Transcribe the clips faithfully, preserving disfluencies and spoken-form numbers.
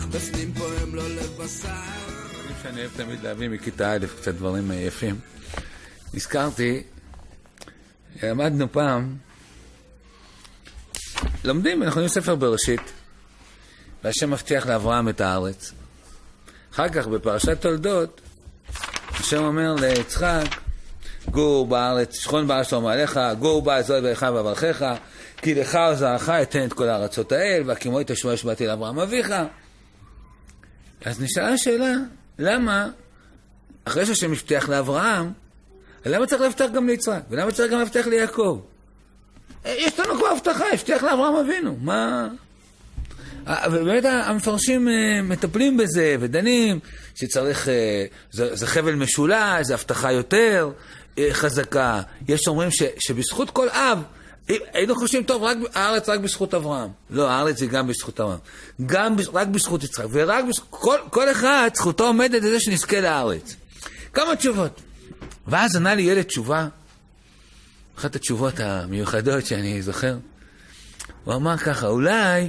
בסנים פה הם לא לבשר. דברים שאני אוהב תמיד להביא מכיתה א' קצת דברים יפים. נזכרתי, למדנו פעם, לומדים, אנחנו יודעים ספר בראשית, והשם מבטיח לאברהם את הארץ. אחר כך בפרשת תולדות, השם אומר ליצחק, גור בארץ, שכון בארץ שלום עליך, גור בה זו ברך וברכך, כי לך וזרעך אתן את כל הארצות האל, והקימו את השבועה שבאתי לאברהם אביך. אז נשאלה השאלה, למה, אחרי שהשם מבטיח לאברהם, למה צריך להבטיח גם ליצחק? ולמה צריך גם להבטיח ליעקב? יש לנו כבר הבטחה, הבטיח לאברהם אבינו, מה? ובאמת המפרשים מטפלים בזה ודנים שצריך, זה, זה חבל משולש, זה הבטחה יותר חזקה. יש אומרים ש, שבזכות כל אב, היינו חושבים, טוב, רק, הארץ רק בזכות אברהם. לא, הארץ היא גם בזכות אברהם. גם רק בזכות יצחק. ורק בזכות, כל, כל אחד, זכותו עומדת לזה שנזכה לארץ. כמה תשובות. ואז ענה לי ילד תשובה, אחת התשובות המיוחדות שאני זוכר. הוא אמר ככה, אולי,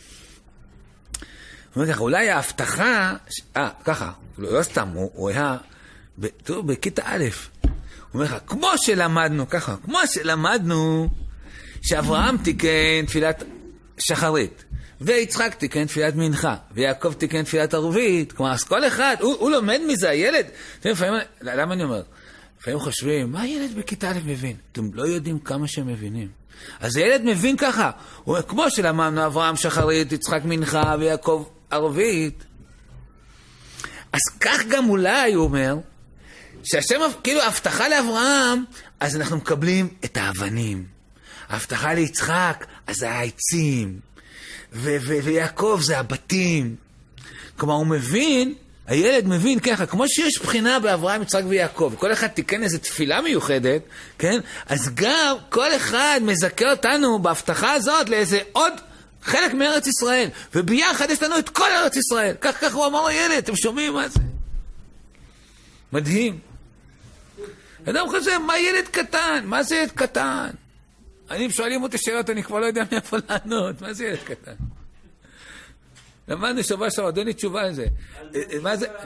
הוא אומר ככה, אולי ההבטחה, אה, ככה, לא, לא סתם, הוא, הוא היה, טוב, בכיתה א', הוא אומר לך, כמו שלמדנו, ככה, כמו שלמדנו, שאברהם תיקן תפילת שחרית, ויצחק תיקן תפילת מנחה, ויעקב תיקן תפילת ערבית, כלומר, אז כל אחד, הוא, הוא לומד מזה, הילד, לפעמים, למה אני אומר? לפעמים חושבים, מה ילד בכיתה א' מבין? אתם לא יודעים כמה שהם מבינים. אז הילד מבין ככה, הוא אומר, כמו שלמדנו אברהם שחרית, יצחק מנחה, ויעקב ערבית. אז כך גם אולי, הוא אומר, שהשם, כאילו, ההבטחה לאברהם, אז אנחנו מקבלים את האבנים. ההבטחה ליצחק, אז זה העצים. ו- ו- ויעקב זה הבתים. כלומר, הוא מבין, הילד מבין ככה, כמו שיש בחינה באברהם, יצחק ויעקב, וכל אחד תיקן איזו תפילה מיוחדת, כן? אז גם כל אחד מזכה אותנו בהבטחה הזאת לאיזה עוד חלק מארץ ישראל, וביחד יש לנו את כל ארץ ישראל. כך כך הוא אמר לילד, אתם שומעים מה זה? מדהים. אדם חושב, מה ילד קטן? מה זה ילד קטן? אני שואלים אותי שאלות, אני כבר לא יודע מאיפה לענות. מה זה ילד קטן? למדנו שבוע שבוע, עוד אין לי תשובה על זה. מה זה?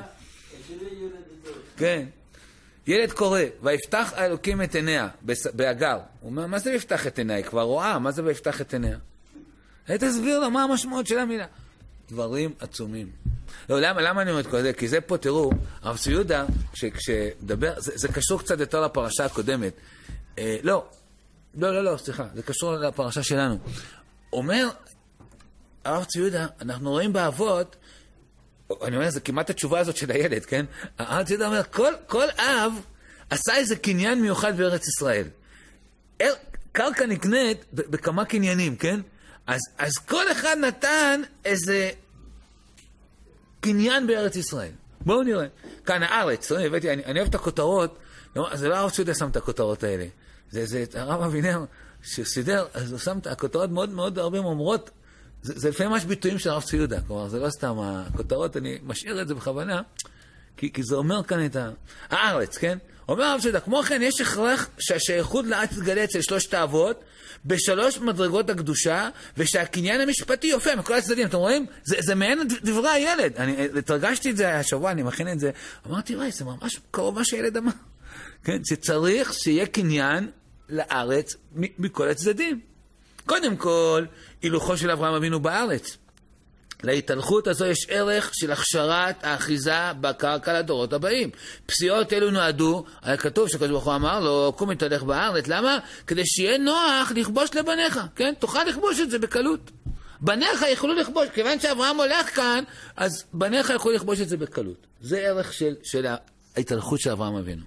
כן. ילד קורא, ויפתח האלוקים את עיניה, באגר. הוא אומר, מה זה ויפתח את עיניה? היא כבר רואה, מה זה ויפתח את עיניה? היית תסביר לה מה המשמעות של המילה. דברים עצומים. לא, למה, למה אני אומר את כל זה? כי זה פה, תראו, הרב צבי יהודה, כשדבר, זה, זה קשור קצת יותר לפרשה הקודמת. אה, לא, לא, לא, לא, סליחה, זה קשור לפרשה שלנו. אומר, הרב צבי יהודה, אנחנו רואים באבות, אני אומר, זה כמעט התשובה הזאת של הילד, כן? הרב צבי יהודה אומר, כל, כל אב עשה איזה קניין מיוחד בארץ ישראל. קרקע נקנית בכמה קניינים, כן? אז, אז כל אחד נתן איזה קניין בארץ ישראל. בואו נראה. כאן הארץ, אני, הבאתי, אני, אני אוהב את הכותרות, זה לא הרב צבי יהודה שם את הכותרות האלה. זה, זה הרב אבינר שסידר, אז הוא שם את הכותרות מאוד מאוד הרבה אומרות, זה, זה לפעמים ממש ביטויים של הרב צבי יהודה, כלומר, זה לא סתם הכותרות, אני משאיר את זה בכוונה, כי, כי זה אומר כאן את הארץ, כן? אומר הרב צבי יהודה, כמו כן, יש הכרח שהשייכות לארץ תגלה אצל שלושת האבות, בשלוש מדרגות הקדושה, ושהקניין המשפטי יופיע מכל הצדדים. אתם רואים? זה, זה מעין דברי הילד. אני תרגשתי את זה השבוע, אני מכין את זה. אמרתי, וואי, זה ממש קרוב מה שהילד אמר. כן? שצריך שיהיה קניין לארץ מכל הצדדים. קודם כל, הילוכו של אברהם אבינו בארץ. להתהלכות הזו יש ערך של הכשרת האחיזה בקרקע לדורות הבאים. פסיעות אלו נועדו, היה כתוב שקדוש ברוך הוא אמר לו, קום התהלך בארץ. למה? כדי שיהיה נוח לכבוש לבניך, כן? תוכל לכבוש את זה בקלות. בניך יכולו לכבוש, כיוון שאברהם הולך כאן, אז בניך יכולו לכבוש את זה בקלות. זה ערך של, של ההתהלכות של אברהם אבינו.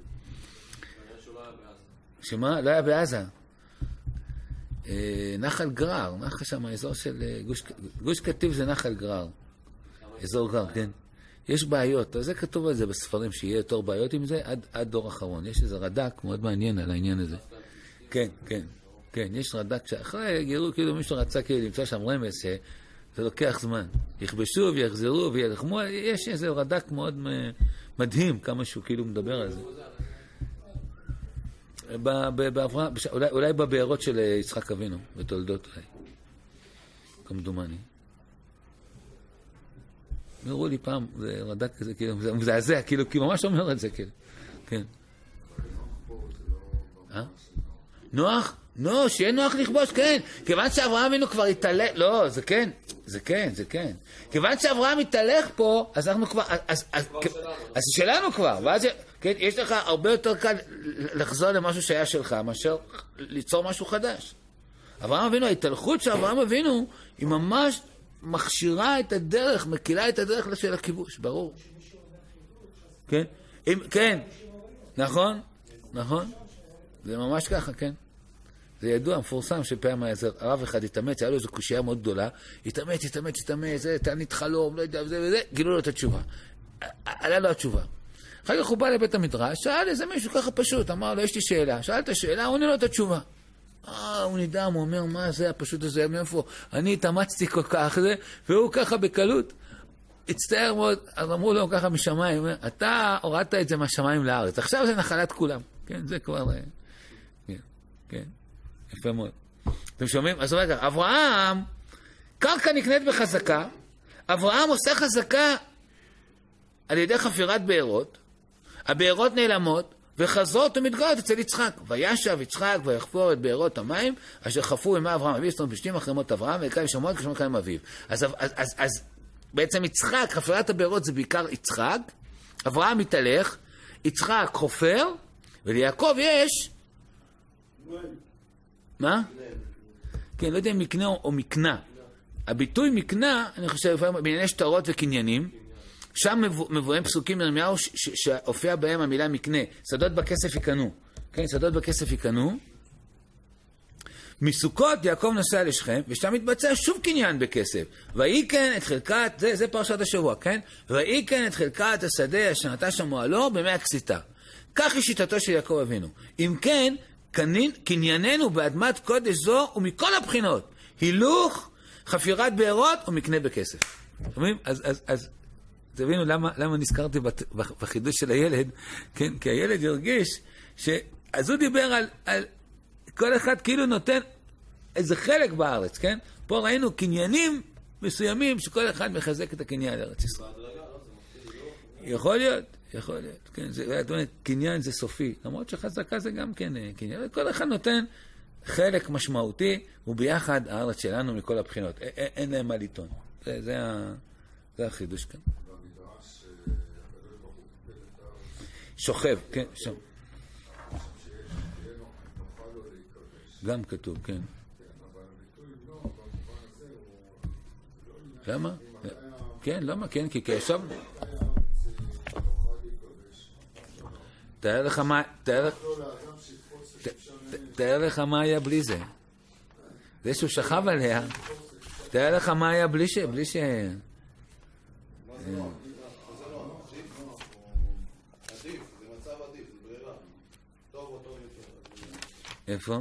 שמה? לא היה בעזה. נחל גרר, נחל שם, האזור של גוש, גוש קטיף זה נחל גרר, אזור גרר, כן. יש בעיות, אז זה כתוב על זה בספרים, שיהיה יותר בעיות עם זה עד, עד דור אחרון. יש איזה רדק מאוד מעניין על העניין הזה. כן, כן, כן, יש רדק שאחרי גירו, כאילו מישהו רצה כאילו למצוא שם רמז, שזה לוקח זמן. יכבשו ויחזרו וילחמו, יש איזה רדק מאוד מדהים, כמה שהוא כאילו מדבר על זה. באברהם, אולי, אולי בבארות של יצחק אבינו, בתולדות אולי. כמדומני. אמרו לי פעם, זה רדק כזה, כאילו, זה מזעזע, כאילו, כי ממש אומר את זה, כאילו. כן. אה? נוח? נו, שיהיה נוח לכבוש, כן. כיוון שאברהם אבינו כבר התהלך, לא, זה כן, זה כן, זה כן. כיוון שאברהם התהלך פה, אז אנחנו כבר, אז, אז, אז שלנו כבר, ואז, כן, יש לך הרבה יותר קל לחזור למשהו שהיה שלך, מאשר ליצור משהו חדש. אברהם אבינו, ההתהלכות של אברהם אבינו, היא ממש מכשירה את הדרך, מקילה את הדרך של הכיבוש, ברור. כן, אם, כן, נכון, נכון, זה ממש ככה, כן. זה ידוע, מפורסם שפעם הרב אחד התאמץ, היה לו איזו קושייה מאוד גדולה, התאמץ, התאמץ, התאמץ, זה, תענית חלום, לא יודע, וזה וזה, גילו לו את התשובה. עלה לו התשובה. אחר כך הוא בא לבית המדרש, שאל איזה מישהו ככה פשוט, אמר לו, יש לי שאלה, שאל את השאלה, הוא עונה לו את התשובה. אה, הוא נדהם, הוא אומר, מה זה הפשוט הזה, מאיפה? אני התאמצתי כל כך, זה, והוא ככה בקלות. הצטער מאוד, אז אמרו לו ככה משמיים, אתה הורדת את זה מהשמיים לארץ, עכשיו זה נחלת כולם. כן, זה כבר, כן, כן. יפה מאוד. אתם שומעים? אז רגע, אברהם, קרקע נקנית בחזקה, אברהם עושה חזקה על ידי חפירת בארות, הבארות נעלמות, וחזרות ומתגלות אצל יצחק. וישב יצחק ויחפור את בארות המים, אשר חפרו ימי אברהם אביו, זאת אומרת, בשתים אחרימות אברהם, ויקיים שמות כשמות קיים אביו. אז, אז, אז, אז בעצם יצחק, חפירת הבארות זה בעיקר יצחק, אברהם מתהלך, יצחק חופר, וליעקב יש... מה? כן, לא יודע אם מקנה או מקנה. הביטוי מקנה, אני חושב, בענייני שטרות וקניינים, שם מבואים פסוקים מירמיהו שהופיע בהם המילה מקנה. שדות בכסף יקנו. כן, שדות בכסף יקנו. מסוכות יעקב נוסע לשכם, ושם מתבצע שוב קניין בכסף. ויהי כן את חלקת, זה, זה פרשת השבוע, כן? ויהי כן את חלקת השדה אשר נטש המועלו במי הקציתה. כך היא שיטתו של יעקב אבינו. אם כן, קנייננו באדמת קודש זו ומכל הבחינות, הילוך, חפירת בארות ומקנה בכסף. אומרים? אז, אז, אז, תבינו למה, למה נזכרתי בחידוש של הילד, כן? כי הילד ירגיש ש... אז הוא דיבר על, על כל אחד כאילו נותן איזה חלק בארץ, כן? פה ראינו קניינים מסוימים שכל אחד מחזק את הקניין לארץ ישראל. יכול להיות. יכול להיות, כן, זה, את אומרת, קניין זה סופי, למרות שחזקה זה גם כן קניין, כל אחד נותן חלק משמעותי, וביחד הארץ שלנו מכל הבחינות, א- א- אין להם מה לטעון, זה, זה, ה, זה החידוש כאן. שוכב, כן, שם. גם כתוב, כן. למה? כן, למה? כן, כי כישב... תאר לך מה, תאר לך מה היה בלי זה. זה שהוא שכב עליה, תאר לך מה היה בלי ש... בלי ש... עדיף, זה מצב עדיף, זה ברירה. טוב או טוב יותר. איפה?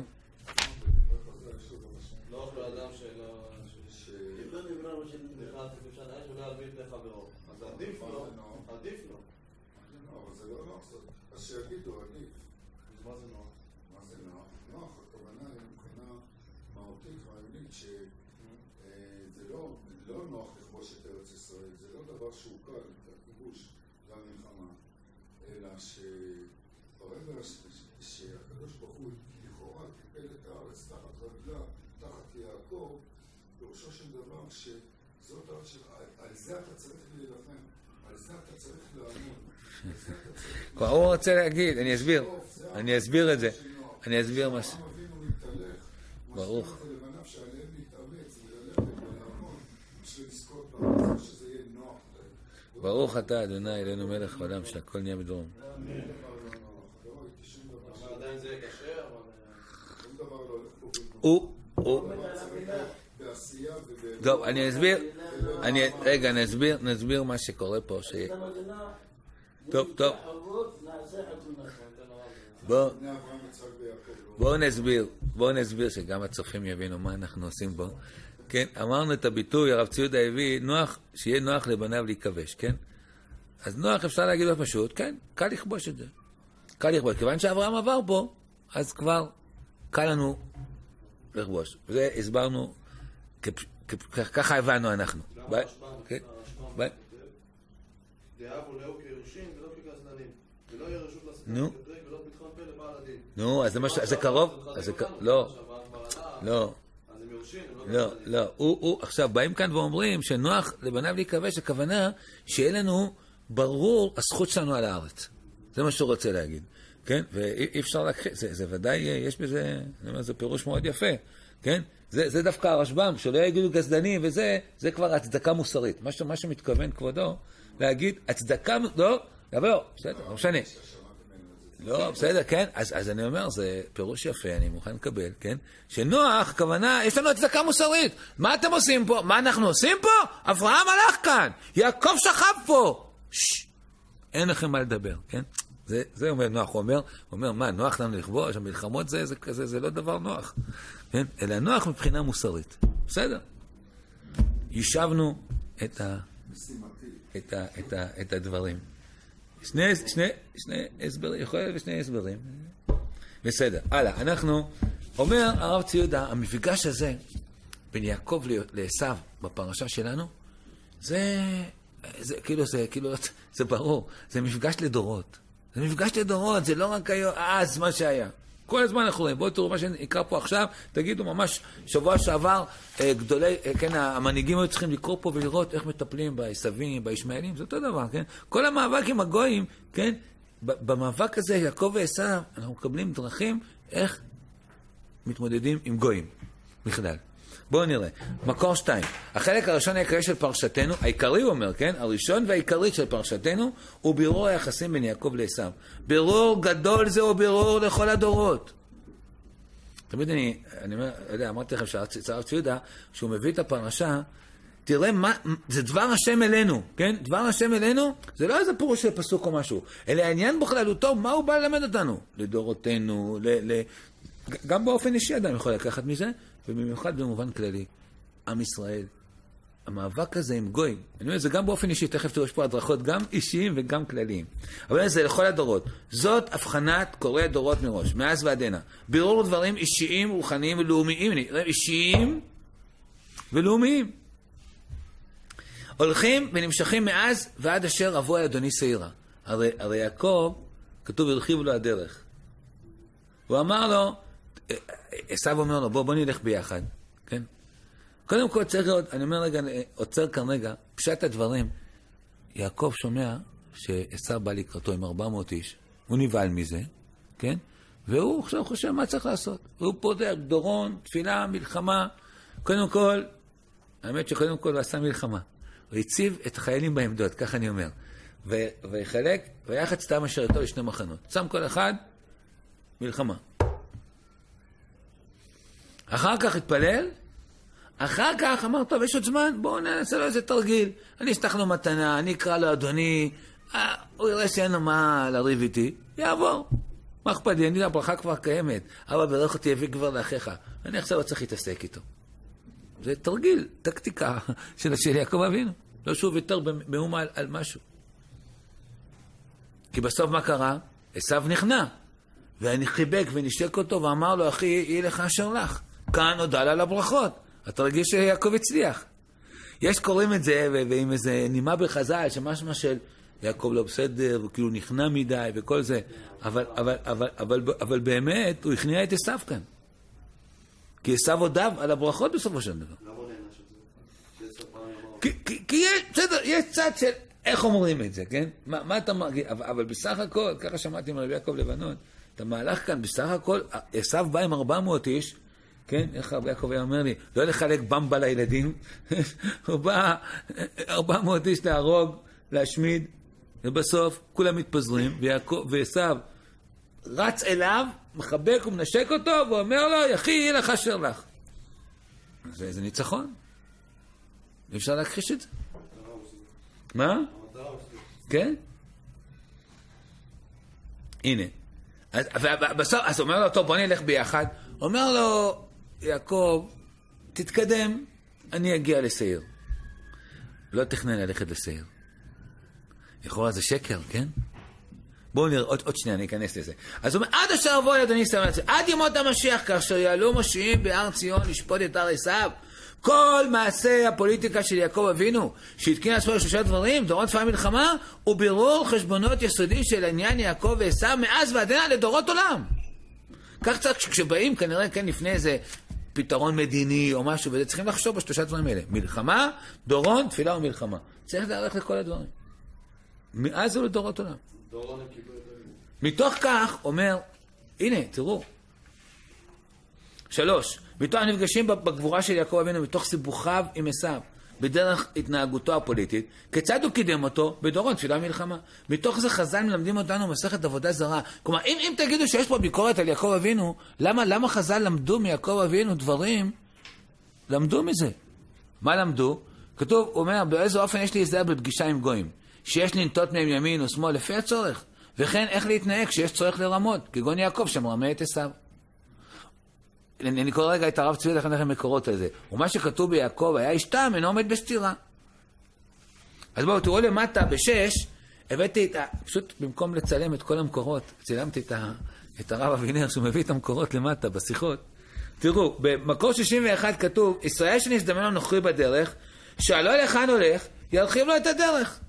לא באדם שלא... אם לא נברא מה שנברא אפשר לאש ולא להביא את לחברו. אז עדיף לו, עדיף לו. אבל זה לא נוח, אז שיגידו עדיף. מה זה נוח? מה זה נוח? נוח, הכוונה היא מבחינה מהותית רעיונית שזה לא נוח לכבוש את ארץ ישראל, זה לא דבר שהוא קל, את הכיבוש והמלחמה, אלא שברגע שהקדוש ברוך הוא לכאורה קיפל את הארץ תחת רגלה, תחת יעקב, פירושו של דבר שזאת הארץ שלך, על זה אתה צריך להילחם, על זה אתה צריך לעמוד. כבר הוא רוצה להגיד, אני אסביר, אני אסביר את זה, אני אסביר מה ש... ברוך. ברוך אתה, אדוני, אלינו מלך העולם, שהכל נהיה בדברו. עדיין זה קשה, הוא, הוא... טוב, אני אסביר, רגע, נסביר, נסביר מה שקורה פה, ש... טוב, טוב. בואו בוא נסביר, בואו נסביר שגם הצופים יבינו מה אנחנו עושים בו. כן, אמרנו את הביטוי, הרב ציודה הביא, נוח, שיהיה נוח לבניו להיכבש, כן? אז נוח אפשר להגיד בפשוט, כן, קל לכבוש את זה. קל לכבוש, כיוון שאברהם עבר פה, אז כבר קל לנו לכבוש. וזה הסברנו, ככה הבנו אנחנו. דאבו לאו כיורשים ולא כגזלנים. ולא יהיה רשות לעשות נו. כתרי ולא פתחון פה לבעל הדין. נו, אז זה משהו, זה קרוב? אז זה קרוב, לא. לא. אז הם יורשים, הם לא, לא. הוא, עכשיו, באים כאן ואומרים שנוח לבניו להיכבש, הכוונה שיהיה לנו ברור הזכות שלנו על הארץ. זה מה שהוא רוצה להגיד. כן? ואי אפשר להכחיש, זה, זה ודאי, יש בזה, אני אומר, זה פירוש מאוד יפה. כן? זה, זה דווקא הרשב"ם, שלא יגידו גזדנים וזה, זה כבר הצדקה מוסרית. מה, מה שמתכוון כבודו, להגיד, הצדקה, לא, לא, בסדר, לא משנה. לא, בסדר, כן, אז, אז אני אומר, זה פירוש יפה, אני מוכן לקבל, כן? שנוח, כוונה, יש לנו הצדקה מוסרית. מה אתם עושים פה? מה אנחנו עושים פה? אברהם הלך כאן, יעקב שכב פה. שש, אין לכם מה לדבר, כן? זה, זה אומר נוח, הוא אומר, הוא אומר, מה, נוח לנו לכבוש, המלחמות זה, זה, זה, זה לא דבר נוח, כן? אלא נוח מבחינה מוסרית. בסדר. יישבנו את ה... את ה, את ה, את הדברים. שני, שני, שני הסברים, יכול להיות שני הסברים. בסדר, הלאה, אנחנו, אומר הרב ציודה, המפגש הזה בין יעקב לעשיו בפרשה שלנו, זה, זה כאילו, זה, כאילו, זה ברור, זה מפגש לדורות. זה מפגש לדורות, זה לא רק היום, אז מה שהיה. כל הזמן אנחנו רואים, בואו תראו מה שנקרא פה עכשיו, תגידו ממש שבוע שעבר, גדולי, כן, המנהיגים היו צריכים לקרוא פה ולראות איך מטפלים בעשבים, בישמעאלים, זה אותו דבר, כן? כל המאבק עם הגויים, כן? במאבק הזה, יעקב ועשיו, אנחנו מקבלים דרכים איך מתמודדים עם גויים, בכלל. בואו נראה. מקור שתיים. החלק הראשון העיקרי של פרשתנו, העיקרי הוא אומר, כן? הראשון והעיקרי של פרשתנו, הוא בירור היחסים בין יעקב לעשיו. בירור גדול זה הוא בירור לכל הדורות. תמיד אני, אני אומר, יודע, אמרתי לכם שהרב ציודה, שהוא מביא את הפרשה, תראה מה, זה דבר השם אלינו, כן? דבר השם אלינו, זה לא איזה פירוש של פסוק או משהו, אלא העניין בכללותו, מה הוא בא ללמד אותנו? לדורותינו, ל, ל... גם באופן אישי אדם יכול לקחת מזה, ובמיוחד במובן כללי, עם ישראל, המאבק הזה עם גויים, אני אומר, זה גם באופן אישי, תכף תראו, יש פה הדרכות גם אישיים וגם כלליים. אבל זה לכל הדורות. זאת הבחנת קוראי הדורות מראש, מאז ועד הנה. בירור דברים אישיים, רוחניים ולאומיים, אישיים ולאומיים. הולכים ונמשכים מאז ועד אשר אבוא אל אדוני שעירה. הרי, הרי יעקב, כתוב, הרחיב לו הדרך. הוא אמר לו, עשיו אומר לו, בוא, בוא נלך ביחד, כן? קודם כל צריך לראות, אני אומר רגע, עוצר כאן רגע, פשט הדברים, יעקב שומע שעשיו בא לקראתו עם ארבע מאות איש, הוא נבהל מזה, כן? והוא עכשיו חושב מה צריך לעשות. הוא פותר, דורון, תפילה, מלחמה, קודם כל, האמת שקודם כל הוא עשה מלחמה. הוא הציב את החיילים בעמדות, כך אני אומר. ויחלק, ויחד סתם אשר איתו לשני מחנות. שם כל אחד, מלחמה. אחר כך התפלל, אחר כך אמר, טוב, יש עוד זמן, בואו נעשה לו איזה תרגיל. אני אשתח לו מתנה, אני אקרא לו אדוני, אה, הוא יראה שאין לו מה לריב איתי, יעבור. מה אכפת לי, אני הברכה כבר קיימת, אבא ברך אותי הביא כבר לאחיך, אני עכשיו לא צריך להתעסק איתו. זה תרגיל, טקטיקה של, של יעקב אבינו. לא שהוא ויתר במאומה על, על משהו. כי בסוף מה קרה? עשיו נכנע. ואני חיבק ונשק אותו ואמר לו, אחי, יהיה לך אשר לך. כאן הודע לה לברכות. אתה רגיל שיעקב הצליח. יש קוראים את זה, ועם איזה נימה בחז"ל, שמשמע של יעקב לא בסדר, וכאילו נכנע מדי וכל זה. אבל, אבל, אבל, אבל, אבל באמת, הוא הכניע את עשיו כאן. כי עשיו הודיו על הברכות בסופו של דבר. למה נענש את זה? כי, כי, כי יש, בסדר, יש צד של איך אומרים את זה, כן? מה, מה אתה מרגיש? אבל, אבל בסך הכל, ככה שמעתי מרבי יעקב לבנון, אתה מהלך כאן, בסך הכל, עשיו בא עם ארבע מאות איש, כן? איך רבי יעקב היה אומר לי, לא לחלק במבה לילדים, הוא בא ארבע מאות איש להרוג, להשמיד, ובסוף כולם מתפזרים, ויעקב, ועשיו רץ אליו, מחבק ומנשק אותו, ואומר לו, יחי, יהיה לך אשר לך. זה, זה ניצחון. אי אפשר להכחיש את זה. מה? כן? הנה. אז, בסוף, אז אומר לו, טוב, בוא נלך ביחד. אומר לו, יעקב, תתקדם, אני אגיע לשעיר. לא תכנן ללכת לשעיר. לכאורה זה שקר, כן? בואו נראה, עוד, עוד שנייה, אני אכנס לזה. אז הוא אומר, עד אשר אבוא אל אדוני שעירה, עד ימות המשיח, כאשר יעלו משיעים בהר ציון לשפוט את הר עשיו, כל מעשה הפוליטיקה של יעקב אבינו, שהתקין לעצמו לשלושה דברים, דורות תפילה מלחמה, הוא בירור חשבונות יסודי של עניין יעקב ועשיו מאז ועד הנה לדורות עולם. כך צריך כשבאים כנראה כן לפני איזה פתרון מדיני או משהו, וזה צריכים לחשוב בשלושה דברים האלה. מלחמה, דורון, תפילה ומלחמה. צריך להערך לכל הדברים. מאז הוא לדורות עולם. דורון הם קיבלו את זה. מתוך כך אומר, הנה, תראו. שלוש, מתוך נפגשים בגבורה של יעקב אבינו, מתוך סיבוכיו עם עשיו, בדרך התנהגותו הפוליטית, כיצד הוא קידם אותו? בדורון, תפילה ומלחמה. מתוך זה חז"ל מלמדים אותנו מסכת עבודה זרה. כלומר, אם, אם תגידו שיש פה ביקורת על יעקב אבינו, למה, למה חז"ל למדו מיעקב אבינו דברים? למדו מזה. מה למדו? כתוב, הוא אומר, באיזה אופן יש לי להיזהר בפגישה עם גויים, שיש לנטות מהם ימין ושמאל לפי הצורך, וכן איך להתנהג כשיש צורך לרמות, כגון יעקב שמרמה את עשיו. אני, אני קורא רגע את הרב צבי לכם לכם מקורות על זה. ומה שכתוב ביעקב היה איש תם, אינו עומד בסתירה. אז בואו, תראו למטה, בשש, הבאתי את ה... פשוט במקום לצלם את כל המקורות, צילמתי את, ה... את הרב אבינר, שהוא מביא את המקורות למטה, בשיחות. תראו, במקור שישים ואחת כתוב, ישראל שנזדמן לו נוכרי בדרך, שאלו לכאן הולך, ירחיב לו את הדרך.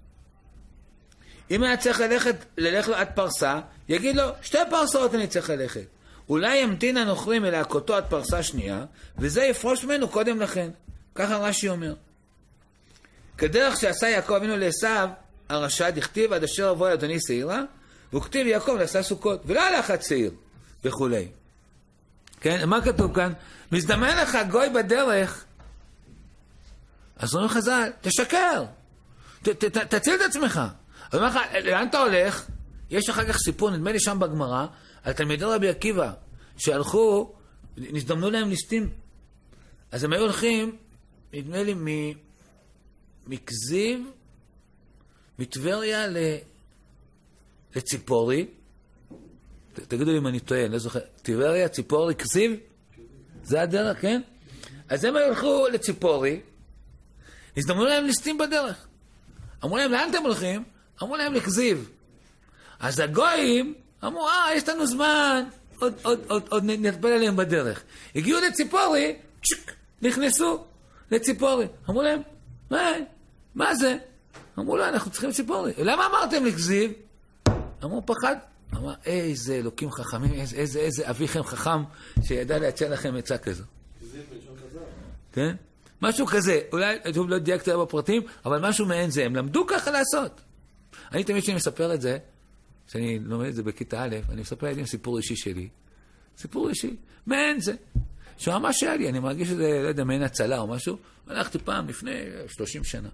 אם היה צריך ללכת, ללך לו עד פרסה, יגיד לו, שתי פרסאות אני צריך ללכת. אולי ימתין הנוכרים מלהכותו עד פרסה שנייה, וזה יפרוש ממנו קודם לכן. ככה רש"י אומר. כדרך שעשה יעקב אבינו לעשיו, הרשע דכתיב עד אשר אבוא אדוני שעירה, והוא כתיב יעקב לעשה סוכות, ולא הלך עד שעיר, וכולי. כן, מה כתוב כאן? מזדמן לך גוי בדרך, אז אומרים חז"ל, תשקר, ת, ת, ת, תציל את עצמך. אז אומר לך, לאן אתה הולך? יש אחר כך סיפור, נדמה לי שם בגמרא, על תלמידי רבי עקיבא, שהלכו, נזדמנו להם ליסטים. אז הם היו הולכים, נדמה לי, מכזיב, מטבריה לציפורי. תגידו לי אם אני טועה, אני לא זוכר. טבריה, ציפורי, כזיב? זה הדרך, כן? אז הם הלכו לציפורי, נזדמנו להם ליסטים בדרך. אמרו להם, לאן אתם הולכים? אמרו להם לכזיב. אז הגויים אמרו, אה, יש לנו זמן, עוד, עוד, עוד, עוד נטפל עליהם בדרך. הגיעו לציפורי, צ'ק, נכנסו לציפורי. אמרו להם, מה, מה זה? אמרו לו, אנחנו צריכים ציפורי. למה אמרתם לכזיב? אמרו, פחד. אמרו, איזה אלוקים חכמים, איזה, איזה, איזה אביכם חכם שידע להציע לכם עצה כזו. כזיב בלשון חז"ל. כן? משהו כזה, אולי, שוב לא דייקתי בפרטים, אבל משהו מעין זה, הם למדו ככה לעשות. אני תמיד שאני מספר את זה, שאני לומד את זה בכיתה א', אני מספר את זה סיפור אישי שלי. סיפור אישי, מעין זה. שממש היה לי, אני מרגיש שזה, לא יודע, מעין הצלה או משהו, הלכתי פעם לפני שלושים שנה.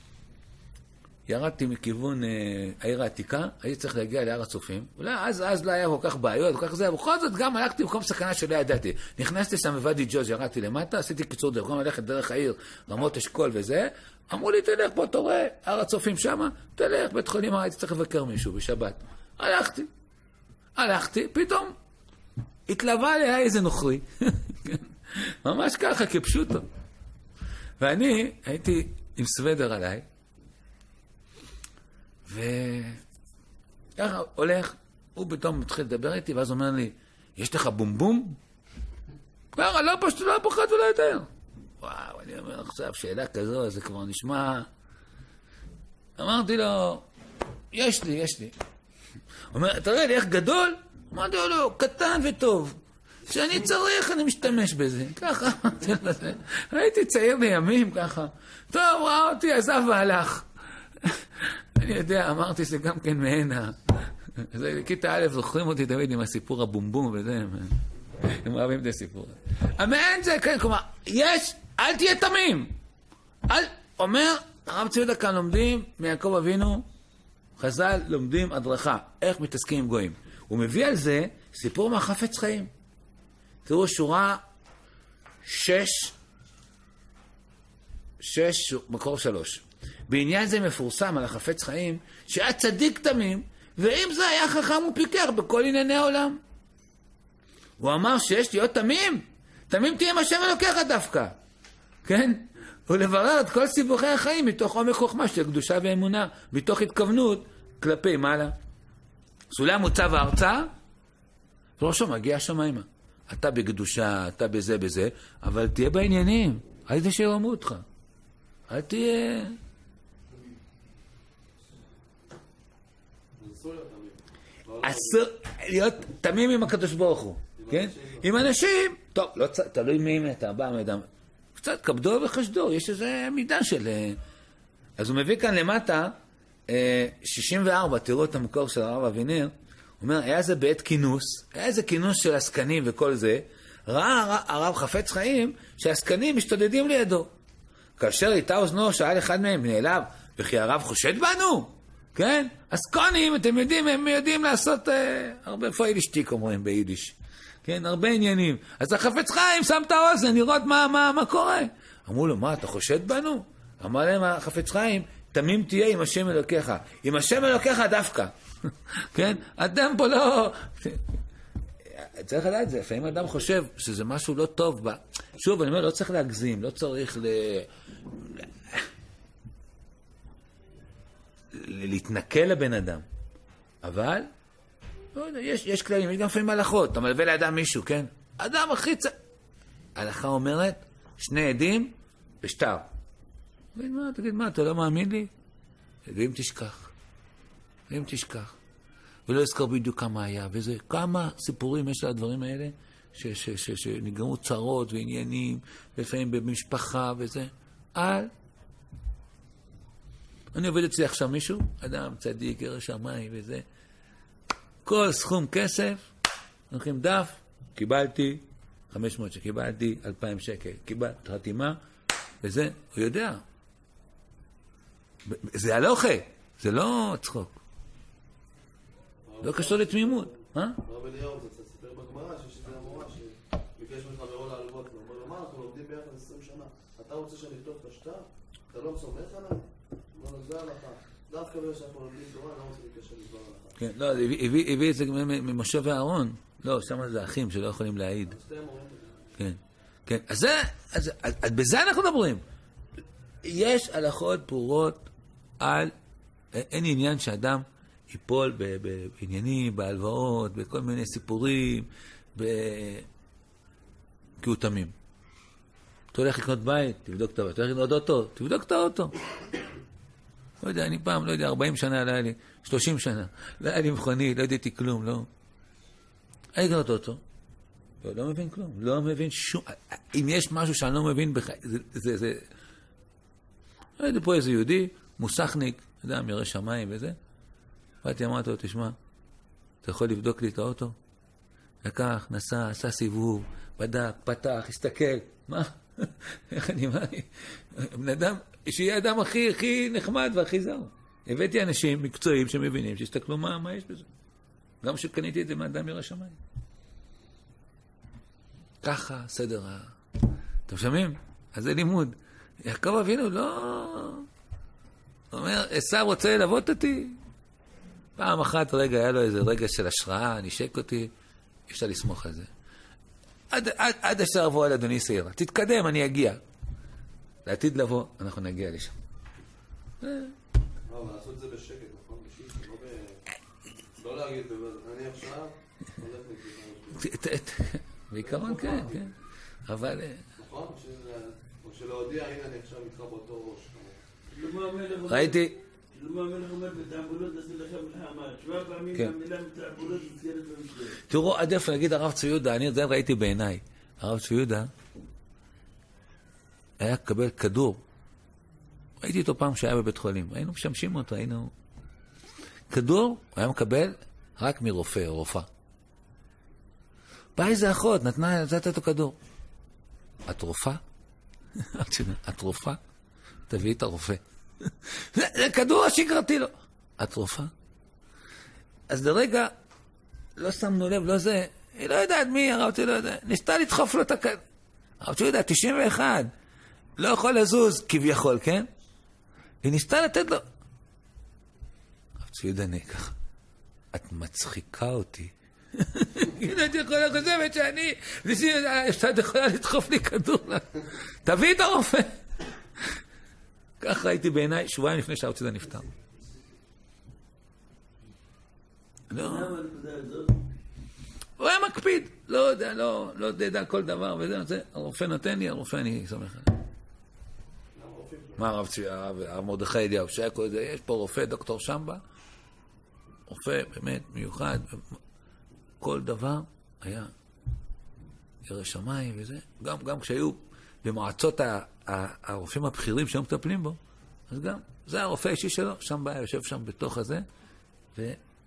ירדתי מכיוון אה, העיר העתיקה, הייתי צריך להגיע להר הצופים, אולי אז, אז לא היה כל כך בעיות, כל כך זה, בכל זאת גם הלכתי במקום סכנה שלא ידעתי. נכנסתי שם בוואדי ג'וז, ירדתי למטה, עשיתי קיצור דרך, במקום ללכת דרך העיר, רמות אשכול וזה, אמרו לי, תלך פה, אתה רואה, הר הצופים שמה, תלך, בית חולים, הייתי צריך לבקר מישהו בשבת. הלכתי, הלכתי, פתאום התלווה עליה איזה נוכרי, ממש ככה, כפשוטו. ואני הייתי עם סוודר עליי, וככה הולך, הוא פתאום מתחיל לדבר איתי, ואז אומר לי, יש לך בומבום? ככה, לא פשוט, לא פחד ולא יותר. וואו, אני אומר עכשיו, שאלה כזו, זה כבר נשמע... אמרתי לו, יש לי, יש לי. הוא אומר, תראה לי איך גדול? אמרתי לו, לא, קטן וטוב. שאני צריך, אני משתמש בזה. ככה, הייתי צעיר לימים, ככה. טוב, ראה אותי, עזב והלך. אני יודע, אמרתי שזה גם כן מהנה. כיתה א' זוכרים אותי תמיד עם הסיפור הבומבום וזה. הם אוהבים את הסיפור. המעין זה, כן, כלומר, יש, אל תהיה תמים. אל, אומר, הרב צבי כאן לומדים מיעקב אבינו, חז"ל לומדים הדרכה, איך מתעסקים עם גויים. הוא מביא על זה סיפור מהחפץ חיים. תראו, שורה שש, שש, מקור שלוש. בעניין זה מפורסם על החפץ חיים, שהיה צדיק תמים, ואם זה היה חכם ופיקח בכל ענייני העולם. הוא אמר שיש להיות תמים, תמים תהיה מה שם אלוקיך דווקא. כן? ולברר את כל סיבוכי החיים מתוך עומק חוכמה של קדושה ואמונה, מתוך התכוונות כלפי מעלה. סולם מוצב הארצה, וראשו מגיע השמיימה. אתה בקדושה, אתה בזה בזה, אבל תהיה בעניינים. אל תהיה שירמו אותך. אל תהיה... אסור להיות תמים עם הקדוש ברוך הוא, כן? עם אנשים, טוב, לא צ... תלוי מי אתה בא מאדם. קצת כבדו וחשדו, יש איזו מידה של... אז הוא מביא כאן למטה, שישים וארבע, תראו את המקור של הרב אבינר, הוא אומר, היה זה בעת כינוס, היה איזה כינוס של עסקנים וכל זה, ראה הרב חפץ חיים שהעסקנים משתודדים לידו. כאשר איתה אוזנו שאל אחד מהם, נעלב, וכי הרב חושד בנו? כן? עסקנים, אתם יודעים, הם יודעים לעשות אה, הרבה פייל שטיק, אומרים ביידיש. כן, הרבה עניינים. אז החפץ חיים שם את האוזן, לראות מה, מה, מה קורה. אמרו לו, מה, אתה חושד בנו? אמר להם החפץ חיים, תמים תהיה עם השם אלוקיך. עם השם אלוקיך דווקא. כן? אתם פה לא... צריך לדעת את זה, לפעמים אדם חושב שזה משהו לא טוב בה. שוב, אני אומר, לא צריך להגזים, לא צריך ל... להתנקל לבן אדם. אבל, לא יודע, יש, יש כללים, יש גם לפעמים הלכות. אתה מלווה לאדם מישהו, כן? אדם הכי צ... הלכה אומרת, שני עדים בשטר. תגיד מה, תגיד מה, אתה לא מאמין לי? ואם תשכח. ואם תשכח. ולא אזכר בדיוק כמה היה, וזה, כמה סיפורים יש על הדברים האלה, ש, ש, ש, שנגרמו צרות ועניינים, לפעמים במשפחה וזה. על... אני עובד אצלי עכשיו מישהו, אדם צדיק, ירא שמיים וזה. כל סכום כסף, הולכים דף, קיבלתי חמש מאות שקיבלתי, אלפיים שקל, קיבלתי חתימה, וזה, הוא יודע. זה הלוכה, זה לא צחוק. לא קשור לתמימות, אה? הרב אליהו, זה סיפר בגמרא, שיש איזה המורה שביקש מחברו להלוות, הוא אומר לו, מה, אנחנו לומדים ביחד עשרים שנה, אתה רוצה שאני אכתוב את השטר? אתה לא מסומך עליי? הוא אומר לו, זה הלכה. דווקא בגלל שאנחנו לומדים תורה, אני לא רוצה לקשר לדבר הלכה. כן, לא, הביא את זה ממשה ואהרון. לא, שם זה אחים שלא יכולים להעיד. כן, כן. אז זה, אז בזה אנחנו מדברים. יש הלכות ברורות על, אין עניין שאדם ייפול בעניינים, בהלוואות, בכל מיני סיפורים, ב... כי הוא תמים. אתה הולך לקנות בית, תבדוק את הבית. אתה הולך לקנות אוטו, תבדוק את האוטו. לא יודע, אני פעם, לא יודע, ארבעים שנה, לא היה לי, שלושים שנה. לא היה לי מכונית, לא ידעתי כלום, לא. אני לקנות אוטו. לא, לא מבין כלום, לא מבין שום... אם יש משהו שאני לא מבין בחיי, זה, זה, זה... לא יודע, פה איזה יהודי, מוסכניק, אדם, ירא שמיים וזה. באתי, אמרתי לו, תשמע, אתה יכול לבדוק לי את האוטו? לקח, נסע, עשה סיבוב, בדק, פתח, הסתכל. מה? איך אני, מה? בן אדם, שיהיה אדם הכי, הכי נחמד והכי זהו. הבאתי אנשים מקצועיים שמבינים, שהסתכלו מה, מה יש בזה. גם שקניתי את זה מאדם ירא שמיים. ככה, סדר ה... אתם שומעים? אז זה לימוד. יעקב אבינו, לא... הוא אומר, עשיו רוצה ללוות אותי? פעם אחת רגע, היה לו איזה רגע של השראה, נשק אותי, אפשר לסמוך על זה. עד, עד, עד אשר אבוא על אדוני שעירה. תתקדם, אני אגיע. לעתיד לבוא, אנחנו נגיע לשם. לא, אבל לעשות את זה בשקט, נכון? בשקט, לא ב... לא להגיד, אני עכשיו הולך נגיד. בעיקרון כן, כן. אבל... נכון? או שלהודיע, הנה אני עכשיו איתך באותו ראש. ראיתי... תראו, עד איפה להגיד הרב צבי יהודה, אני זה ראיתי בעיניי. הרב צבי יהודה היה קבל כדור. ראיתי אותו פעם שהיה בבית חולים. היינו משמשים אותו, היינו... כדור הוא היה מקבל רק מרופא או רופאה. באה איזה אחות, נתנה, נתת אותו כדור. את רופאה? את רופאה? תביאי את הרופא. זה כדור השגרתי לו. את רופאה? אז לרגע לא שמנו לב, לא זה, היא לא יודעת מי, הרב צבי לא יודע, ניסתה לדחוף לו את הכדור. הרב צבי יודע, תשעים ואחת, לא יכול לזוז כביכול, כן? היא ניסתה לתת לו. הרב צבי יודע ככה, את מצחיקה אותי. הנה, את יכולה חושבת שאני, את יכולה לדחוף לי כדור. תביא את הרופא. כך ראיתי בעיניי, שבועיים לפני שהרב צבי נפטר. לא. הוא היה מקפיד. לא יודע, לא יודע כל דבר וזה, הרופא נותן לי, הרופא אני סומך עליו. מה הרב, הרב, הרב מרדכי אליהו, שהיה כל זה, יש פה רופא, דוקטור שמבה, רופא באמת מיוחד, כל דבר היה ירא שמיים וזה, גם, גם כשהיו במועצות ה, ה, הרופאים הבכירים שהיו מטפלים בו, אז גם, זה הרופא האישי שלו, שם בא, יושב שם בתוך הזה, ו...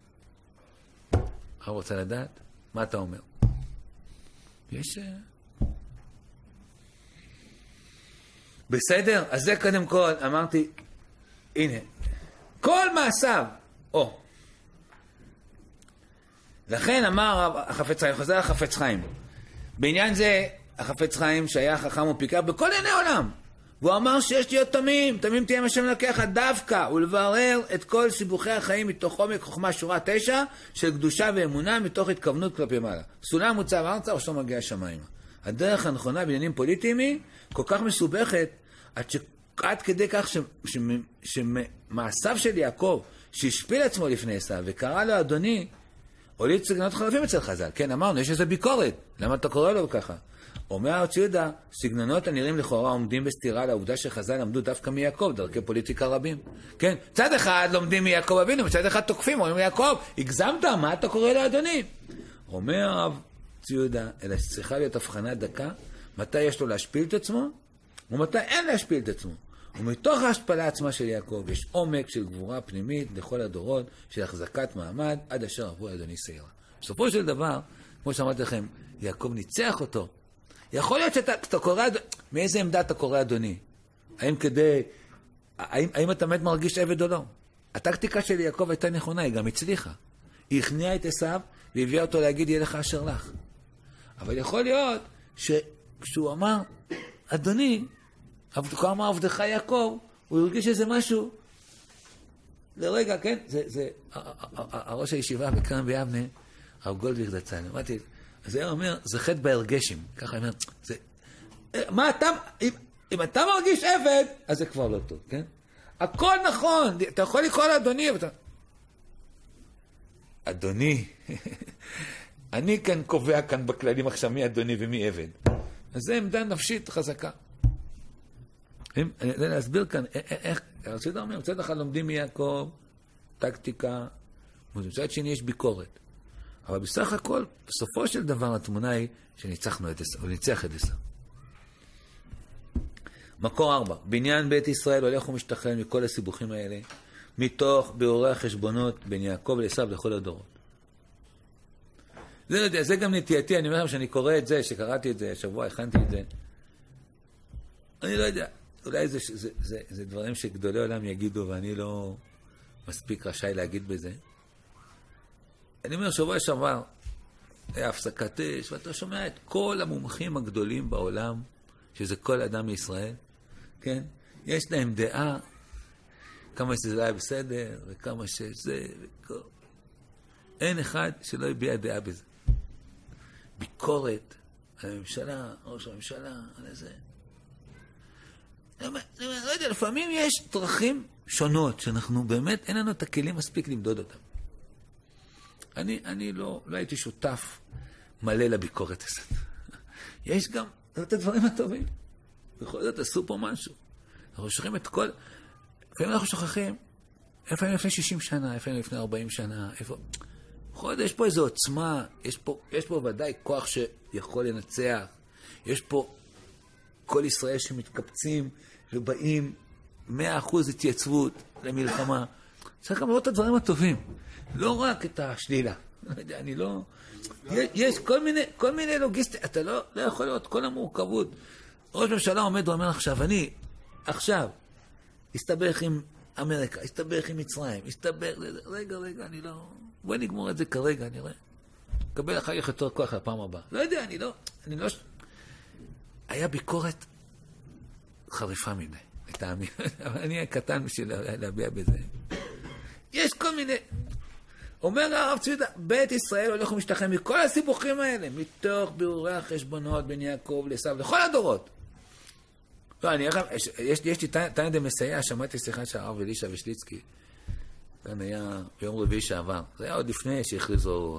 הרב רוצה לדעת, מה אתה אומר? יש... בסדר? אז זה קודם כל, אמרתי, הנה, כל מעשיו, או. לכן אמר החפץ חיים, חוזר החפץ חיים. בעניין זה, החפץ חיים שהיה חכם ופיקח בכל עיני עולם. והוא אמר שיש להיות תמים, תמים תהיה מה שמלקח דווקא, ולברר את כל סיבוכי החיים מתוך עומק חוכמה שורה תשע, של קדושה ואמונה מתוך התכוונות כלפי מעלה. סולם מוצב ארצה או שלא מגיע השמיים. הדרך הנכונה בעניינים פוליטיים היא כל כך מסובכת, עד, ש... עד כדי כך ש... ש... שמעשיו של יעקב, שהשפיל עצמו לפני עשיו, וקרא לו אדוני, הוליד סגנונות חלפים אצל חז"ל. כן, אמרנו, יש איזה ביקורת. למה אתה קורא לו ככה? אומר הרב ציודה, סגנונות הנראים לכאורה עומדים בסתירה לעובדה שחז"ל למדו דווקא מיעקב, דרכי פוליטיקה רבים. כן, צד אחד לומדים מיעקב אבינו, מצד אחד תוקפים, אומרים יעקב, הגזמת, מה אתה קורא לו אדוני? אומר הרב ציודה, אלא שצריכה להיות הבחנה דקה, מתי יש לו להשפיל את עצמו, ומתי אין להשפיל את עצמו. ומתוך ההשפלה עצמה של יעקב יש עומק של גבורה פנימית לכל הדורות, של החזקת מעמד, עד אשר עברו אדוני סעירה. בסופו של דבר, כמו שאמרתי לכם, יעקב ניצח אותו. יכול להיות שאתה אתה קורא, מאיזה עמדה אתה קורא אדוני? האם כדי, האם, האם אתה באמת מרגיש עבד או לא? הטקטיקה של יעקב הייתה נכונה, היא גם הצליחה. היא הכניעה את עשיו והביאה אותו להגיד יהיה לך אשר לך. אבל יכול להיות שכשהוא אמר, אדוני, כה אמר עבדך יעקב, הוא הרגיש איזה משהו, לרגע, כן? זה, זה, הראש הישיבה בקרן ביבנה, הרב גולדוויג זצ"ל, אמרתי, אז הוא אומר, זה חטא בהרגשים. ככה אומר, זה... מה אתה... אם, אם אתה מרגיש עבד, אז זה כבר לא טוב, כן? הכל נכון, אתה יכול לקרוא לאדוני, ואתה... אדוני, אני כאן קובע כאן בכללים עכשיו מי אדוני ומי עבד. אז זה עמדה נפשית חזקה. אם, זה להסביר כאן, איך... הרצידה אומר, מצד אחד לומדים מיעקב, טקטיקה, ומצד שני יש ביקורת. אבל בסך הכל, בסופו של דבר התמונה היא שניצחנו את עשיו, או ניצח את עשיו. מקור ארבע, בניין בית ישראל הולך ומשתחרר מכל הסיבוכים האלה, מתוך ביאורי החשבונות בין יעקב לעשיו לכל הדורות. זה, זה גם נטייתי, אני אומר לכם שאני קורא את זה, שקראתי את זה, השבוע הכנתי את זה. אני לא יודע, אולי זה, זה, זה, זה דברים שגדולי עולם יגידו, ואני לא מספיק רשאי להגיד בזה. אני אומר, שבוע שעבר, היה הפסקת אש, ואתה שומע את כל המומחים הגדולים בעולם, שזה כל אדם מישראל, כן? יש להם דעה, כמה שזה היה בסדר, וכמה שזה, וכל... אין אחד שלא הביע דעה בזה. ביקורת על הממשלה, ראש הממשלה, על זה. אני אומר, אני אומר, לא יודע, לפעמים יש דרכים שונות, שאנחנו באמת, אין לנו את הכלים מספיק למדוד אותם. אני, אני לא, לא הייתי שותף מלא לביקורת הזאת. יש גם את הדברים הטובים. בכל זאת עשו פה משהו. אנחנו שוכחים את כל... לפעמים אנחנו שוכחים, איפה היינו לפני שישים שנה, איפה היינו לפני ארבעים שנה, איפה... בכל זאת יש פה איזו עוצמה, יש פה, יש פה ודאי כוח שיכול לנצח, יש פה כל ישראל שמתקבצים ובאים מאה אחוז התייצבות למלחמה. צריך גם לראות את הדברים הטובים. לא רק את השלילה. לא יודע, אני לא... יש כל מיני, כל מיני לוגיסטים. אתה לא, לא יכול לראות כל המורכבות. ראש ממשלה עומד ואומר עכשיו, אני, עכשיו, הסתבך עם אמריקה, הסתבך עם מצרים, הסתבך... רגע, רגע, אני לא... בואי נגמור את זה כרגע, אני רואה. קבל אחר כך יותר כוח לפעם הבאה. לא יודע, אני לא... אני לא... היה ביקורת חריפה מדי, לטעמי. אבל אני היה קטן בשביל להביע בזה. יש כל מיני... אומר הרב ציודה, בית ישראל הולך ומשתחרר מכל הסיבוכים האלה, מתוך ביאורי החשבונות בין יעקב לעשיו, לכל הדורות. לא, אני אראה, יש, יש לי תנא דמסייע, שמעתי שיחה של הרב אלישע ושליצקי, כאן היה ביום רביעי שעבר, זה היה עוד לפני שהכריזו,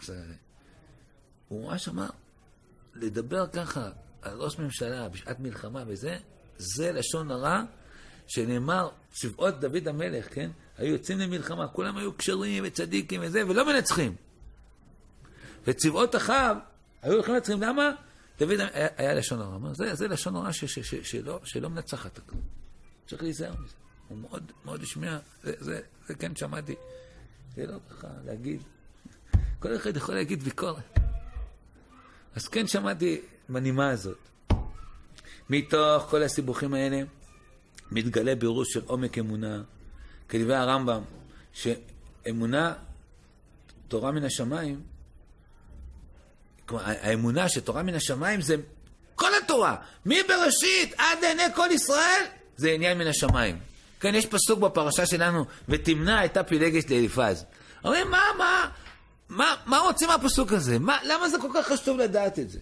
הוא ממש אמר, לדבר ככה על ראש ממשלה בשעת מלחמה וזה, זה לשון הרע שנאמר, שבעות דוד המלך, כן? היו יוצאים למלחמה, כולם היו קשרים וצדיקים וזה, ולא מנצחים. וצבאות אחאב, היו הולכים לנצחים, למה? דוד היה, היה לשון הרע. אומר, זה, זה לשון הרע ש, ש, ש, שלא, שלא מנצחת. צריך להיזהר מזה. הוא מאוד, מאוד השמיע, זה, זה, זה כן שמעתי. זה לא ככה להגיד. כל אחד יכול להגיד ביקורת. אז כן שמעתי בנימה הזאת. מתוך כל הסיבוכים האלה, מתגלה בירוש של עומק אמונה, כדברי הרמב"ם, שאמונה, תורה מן השמיים, כלומר, האמונה שתורה מן השמיים זה כל התורה, מבראשית עד לעיני כל ישראל, זה עניין מן השמיים. כן, יש פסוק בפרשה שלנו, ותמנע הייתה פילגש לאליפז. אומרים, מה, מה, מה, מה רוצים מהפסוק הזה? מה, למה זה כל כך חשוב לדעת את זה?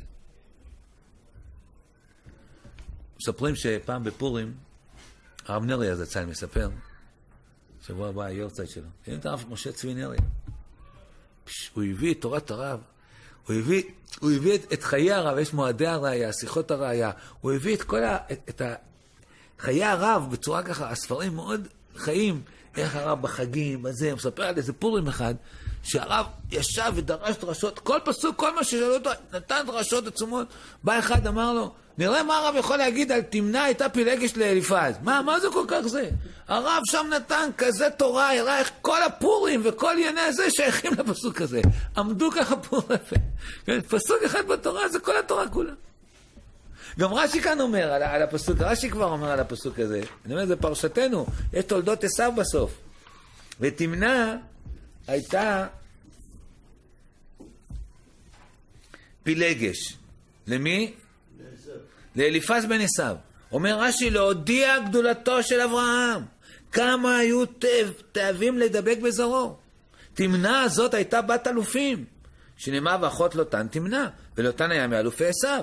מספרים שפעם בפורים, הרב נריה זצ"ל מספר, שבוע הבא היורצייט שלו, אין את הרב משה צבי נריה. הוא הביא את תורת הרב, הוא הביא, הוא הביא את, את חיי הרב, יש מועדי הראייה, שיחות הראייה, הוא הביא את כל ה, את, את ה, חיי הרב בצורה ככה, הספרים מאוד חיים, איך הרב בחגים, בזה, הוא מספר על איזה פורים אחד, שהרב ישב ודרש דרשות, כל פסוק, כל מה ששאלו אותו, נתן דרשות עצומות, בא אחד אמר לו, נראה מה הרב יכול להגיד על תמנע הייתה פילגש לאליפז. מה, מה זה כל כך זה? הרב שם נתן כזה תורה, הראה איך כל הפורים וכל ענייני הזה שייכים לפסוק הזה. עמדו ככה פורים. פסוק אחד בתורה זה כל התורה כולה. גם רש"י כאן אומר על, על הפסוק, רש"י כבר אומר על הפסוק הזה. אני אומר, זה פרשתנו, יש תולדות עשיו בסוף. ותמנע הייתה פילגש. למי? לאליפז בן עשיו. אומר רש"י, להודיע גדולתו של אברהם, כמה היו תאבים לדבק בזרעו. תמנע הזאת הייתה בת אלופים, שנאמר ואחות לוטן תמנע, ולוטן היה מאלופי עשיו.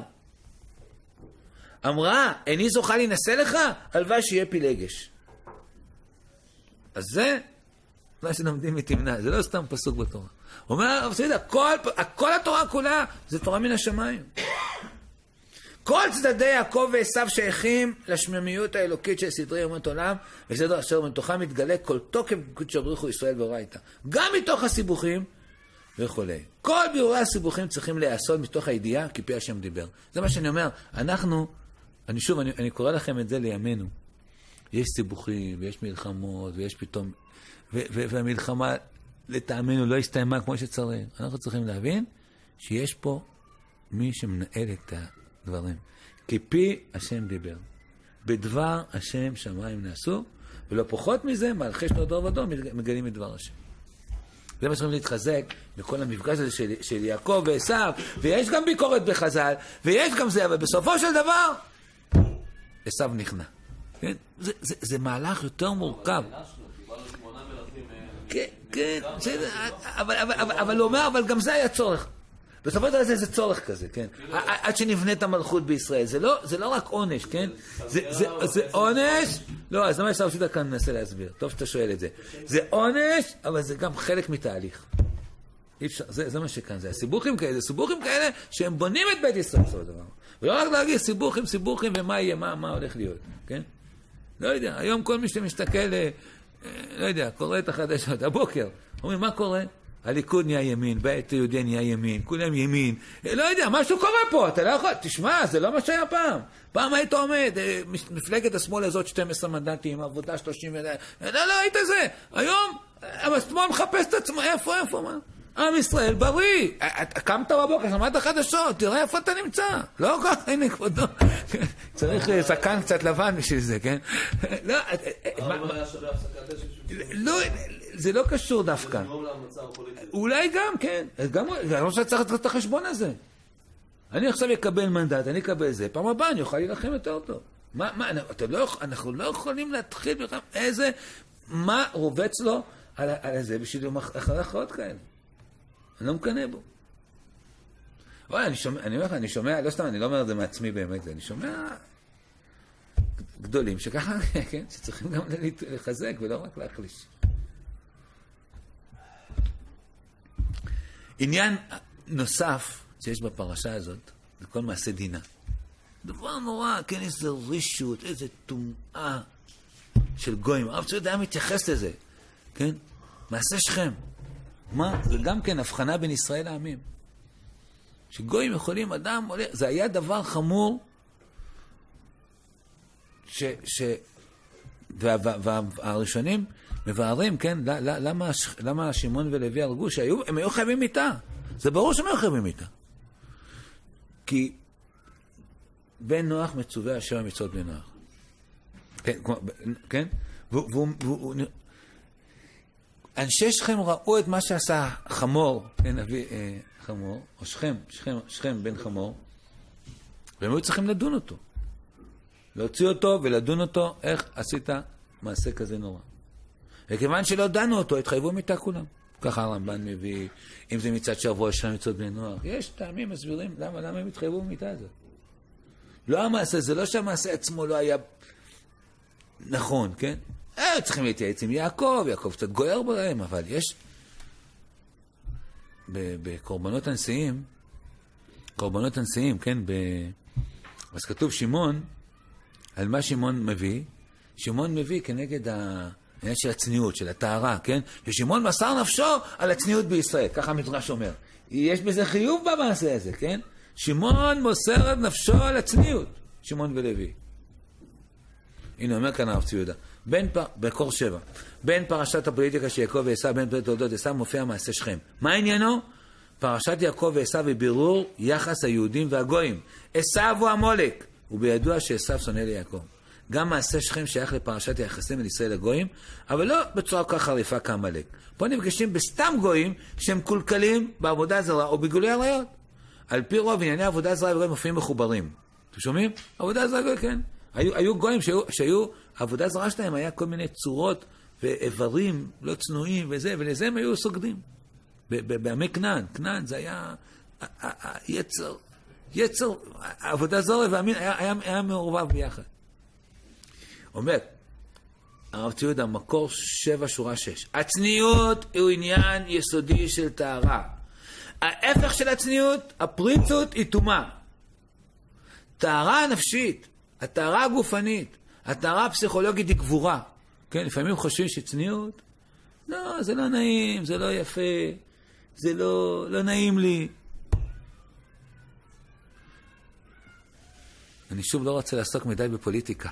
אמרה, איני זוכה להינשא לך, הלוואי שיהיה פילגש. אז זה מה שלומדים מתמנע, זה לא סתם פסוק בתורה. הוא אומר, כל, כל התורה כולה זה תורה מן השמיים. כל צדדי יעקב ועשיו שייכים לשממיות האלוקית של סדרי אומות עולם, וסדר אשר מתוכם מתגלה כל תוקף קודש בריך הוא ישראל ואורייתא. גם מתוך הסיבוכים וכו'. כל בירורי הסיבוכים צריכים להיעשות מתוך הידיעה, כי פי השם דיבר. זה מה שאני אומר. אנחנו, אני שוב, אני, אני קורא לכם את זה לימינו. יש סיבוכים, ויש מלחמות, ויש פתאום, ו, ו, והמלחמה לטעמנו לא הסתיימה כמו שצריך. אנחנו צריכים להבין שיש פה מי שמנהל את ה... דברים. כי פי השם דיבר. בדבר השם שמיים נעשו, ולא פחות מזה, מלכי שנות דור ודור מגלים את דבר השם. זה מה שצריכים להתחזק בכל המפגש הזה של, של יעקב ועשיו, ויש גם ביקורת בחז"ל, ויש גם זה, אבל בסופו של דבר, עשיו נכנע. כן? זה, זה, זה מהלך יותר מורכב. כן, כן, אבל הוא אומר, אבל גם זה היה צורך. בסופו של דבר זה, זה צורך כזה, כן? עד שנבנה את המלכות בישראל. זה לא, זה לא רק עונש, כן? זה, זה, זה עונש... לא, אז למה יש להוסידה כאן ננסה להסביר? טוב שאתה שואל את זה. זה עונש, אבל זה גם חלק מתהליך. אי אפשר, זה, זה מה שכאן, זה הסיבוכים כאלה, זה סיבוכים כאלה שהם בונים את בית ישראל, בסופו של דבר. ולא רק להגיד סיבוכים, סיבוכים, ומה יהיה, מה, מה הולך להיות, כן? לא יודע, היום כל מי שמסתכל, לא יודע, קורא את החדשות, הבוקר, אומרים, מה קורה? הליכוד נהיה ימין, בית יהודי נהיה ימין, כולם ימין, לא יודע, משהו קורה פה, אתה לא יכול, תשמע, זה לא מה שהיה פעם. פעם היית עומד, מפלגת השמאל הזאת שנים עשר מנדטים, עבודה שלושים, לא, לא, היית זה. היום, השמאל מחפש את עצמו, איפה, איפה, מה? עם ישראל בריא. קמת בבוקר, שמעת חדשות, תראה איפה אתה נמצא. לא ככה, הנה כבודו. צריך זקן קצת לבן בשביל זה, כן? לא, לא, זה לא קשור דווקא. אולי גם, כן. גם, אני לא צריך לתת את החשבון הזה. אני עכשיו אקבל מנדט, אני אקבל זה. פעם הבאה אני אוכל להילחם יותר טוב. מה, מה, אנחנו לא יכולים להתחיל בכלל איזה, מה רובץ לו על זה בשביל אחרי אחרות כאלה. אני לא מקנה בו. אוי, אני שומע, אני אומר לך, אני שומע, לא סתם, אני לא אומר את זה מעצמי באמת, אני שומע גדולים שככה, כן, שצריכים גם לחזק ולא רק להחליש. עניין נוסף שיש בפרשה הזאת, זה כל מעשה דינה. דבר נורא, כן, איזה רישות, איזה טומאה, של גויים. הרב ציודה היה מתייחס לזה, כן? מעשה שכם. מה? זה גם כן הבחנה בין ישראל לעמים. שגויים יכולים, אדם עולה, זה היה דבר חמור, ש... ש... וה, וה, וה, והראשונים מבארים, כן? למה, למה שמעון ולוי הרגו? שהיו, הם היו חייבים איתה. זה ברור שהם היו חייבים איתה. כי בן נוח מצווה אשר מצוות בן נוח. כן? כן? והוא... והוא, אנשי שכם ראו את מה שעשה חמור, כן, אבי אה, חמור, או שכם, שכם, שכם בן חמור, והם היו צריכים לדון אותו. להוציא אותו ולדון אותו, איך עשית מעשה כזה נורא. וכיוון שלא דנו אותו, התחייבו מיתה כולם. ככה הרמב"ן מביא, אם זה מצד שבוע של מצוות בני נוח. יש טעמים מסבירים למה, למה הם התחייבו מיתה הזאת. לא המעשה, זה לא שהמעשה עצמו לא היה נכון, כן? היו צריכים להתייעץ עם יעקב, יעקב קצת גויר בהם, אבל יש בקורבנות הנשיאים, קורבנות הנשיאים, כן, ב... אז כתוב שמעון, על מה שמעון מביא, שמעון מביא כנגד העניין של הצניעות, של הטהרה, כן? ושמעון מסר נפשו על הצניעות בישראל, ככה המדרש אומר. יש בזה חיוב במעשה הזה, כן? שמעון מוסר את נפשו על הצניעות, שמעון ולוי. הנה אומר כאן הרב ציודה. בין פ... בקור שבע. בין פרשת הפוליטיקה של יעקב ועשיו, בין פרשת תולדות עשיו מופיע מעשה שכם. מה עניינו? פרשת יעקב ועשיו היא בירור יחס היהודים והגויים. עשיו הוא המולק, ובידוע שעשיו שונא ליעקב. גם מעשה שכם שייך לפרשת היחסים בין ישראל לגויים, אבל לא בצורה כל כך חריפה כעמלק. פה נפגשים בסתם גויים שהם קולקלים בעבודה זרה או בגילוי עריות. על פי רוב ענייני עבודה זרה וגויים מופיעים מחוברים. אתם שומעים? עבודה זרה גוי, כן. היו, היו גויים שהיו, שהיו, העבודה זרה שלהם היה כל מיני צורות ואיברים לא צנועים וזה, ולזה הם היו סוגדים. בעמי כנען, כנען זה היה היצר, יצר, העבודה זרה והמין היה, היה, היה מעורבב ביחד. אומר, הרב ציודה, מקור שבע שורה שש. הצניעות הוא עניין יסודי של טהרה. ההפך של הצניעות, הפריצות היא טומאה. טהרה הנפשית, הטהרה הגופנית, הטהרה הפסיכולוגית היא גבורה. כן, לפעמים חושבים שצניעות, לא, זה לא נעים, זה לא יפה, זה לא, לא נעים לי. אני שוב לא רוצה לעסוק מדי בפוליטיקה.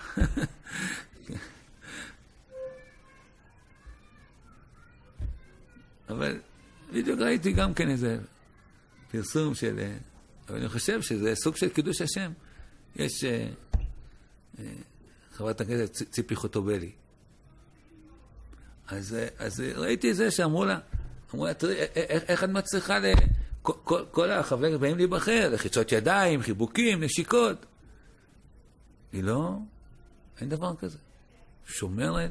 אבל בדיוק ראיתי גם כן איזה פרסום של... אבל אני חושב שזה סוג של קידוש השם. יש אה, אה, חברת הכנסת ציפי חוטובלי. אז, אז ראיתי זה שאמרו לה, אמרו לה, תראי, איך, איך את מצליחה ל... כל, כל, כל החברים באים להיבחר, לחיצות ידיים, חיבוקים, נשיקות. היא לא, אין דבר כזה. שומרת.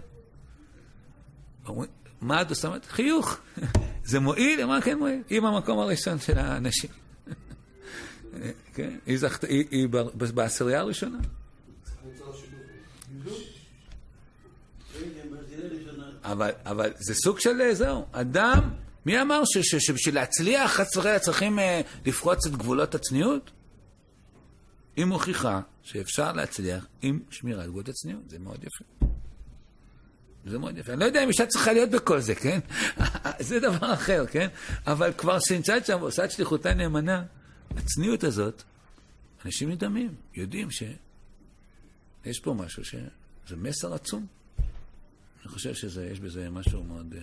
מה את עושה? חיוך. זה מועיל? מה כן מועיל? היא במקום הראשון של האנשים. כן? היא, זכת, היא, היא בעשירייה הראשונה. אבל, אבל זה סוג של זהו. אדם, מי אמר שבשביל להצליח צריכים לפרוץ את גבולות הצניעות? היא מוכיחה שאפשר להצליח עם שמירת גבולות הצניעות. זה מאוד יפה. זה מאוד יפה. אני לא יודע אם אישה צריכה להיות בכל זה, כן? זה דבר אחר, כן? אבל כבר שנמצאת שם ועושה את שליחותה נאמנה, הצניעות הזאת, אנשים נדמים, יודעים שיש פה משהו, שזה מסר עצום. אני חושב שיש בזה משהו מאוד...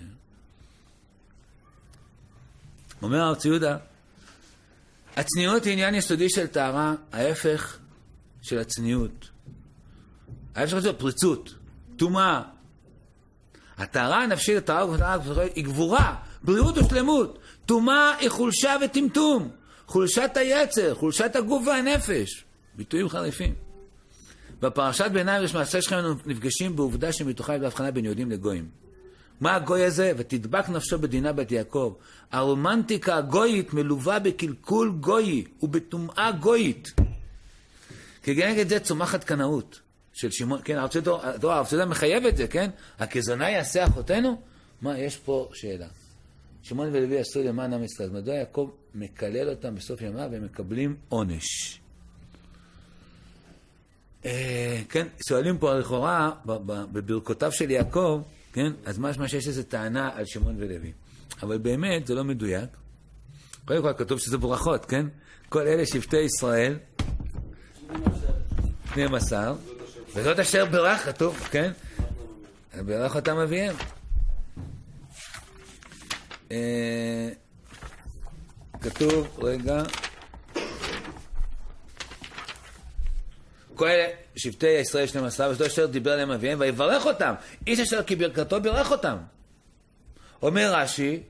אומר הרב ציודה, הצניעות היא עניין יסודי של טהרה, ההפך של הצניעות. ההפך של פריצות, טומאה. הטהרה הנפשית, הטהרה היא גבורה, בריאות ושלמות. טומאה היא חולשה וטמטום, חולשת היצר, חולשת הגוף והנפש. ביטויים חריפים. בפרשת ביניים יש מעשה שכם נפגשים בעובדה שמתוכה יש בהבחנה בין יהודים לגויים. מה הגוי הזה? ותדבק נפשו בדינה בת יעקב. הרומנטיקה הגויית מלווה בקלקול גויי ובטומאה גויית. כנגד זה צומחת קנאות של שמעון. כן, הרב ציודה מחייב את זה, כן? הכזונה יעשה אחותינו? מה, יש פה שאלה. שמעון ולוי עשו למען עם ישראל. מדוע יעקב מקלל אותם בסוף ימיו והם מקבלים עונש? כן, שואלים פה לכאורה, בברכותיו של יעקב, כן, אז משמע שיש איזו טענה על שמעון ולוי. אבל באמת זה לא מדויק. קודם כל כתוב שזה ברכות, כן? כל אלה שבטי ישראל, שנים עשר, וזאת אשר ברך, כתוב, כן? ברך אותם אביהם. כתוב, רגע, כל אלה שבטי ישראל שנים עשר, וזאת אשר דיבר עליהם אביהם, ויברך אותם. איש אשר כי ברכתו ברך אותם. אומר רש"י,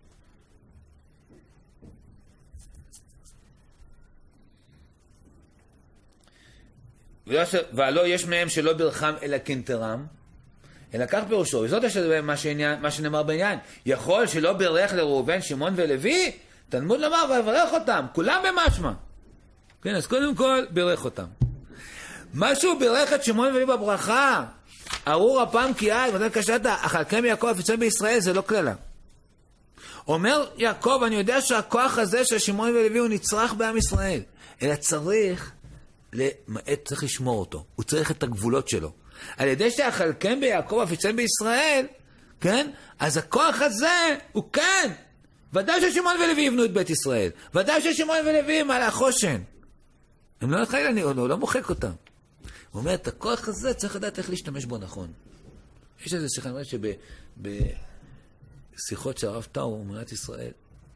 והלא יש מהם שלא ברכם אלא קנטרם, אלא כך פירושו, וזאת אשר מה, שעניין, מה שנאמר בעניין, יכול שלא ברך לראובן, שמעון ולוי, תלמוד לומר ויברך אותם, כולם במשמע. כן, אז קודם כל ברך אותם. משהו ברך את שמעון ולוי בברכה, ארור הפעם כי עד, ודאי קשת, אכלכם יעקב אפיצם בישראל, זה לא כללה. אומר יעקב, אני יודע שהכוח הזה של שמעון ולוי הוא נצרך בעם ישראל, אלא צריך למעט, צריך לשמור אותו, הוא צריך את הגבולות שלו. על ידי שאכלכם ביעקב אפיצם בישראל, כן? אז הכוח הזה הוא כן. ודאי ששמעון ולוי יבנו את בית ישראל. ודאי ששמעון ולוי הם על החושן. הם לא חייל, אני לא, לא מוחק אותם. הוא אומר, את הכוח הזה צריך לדעת איך להשתמש בו נכון. יש איזה שיחה, אני חושב שבשיחות של הרב טאו, אמרת ישראל,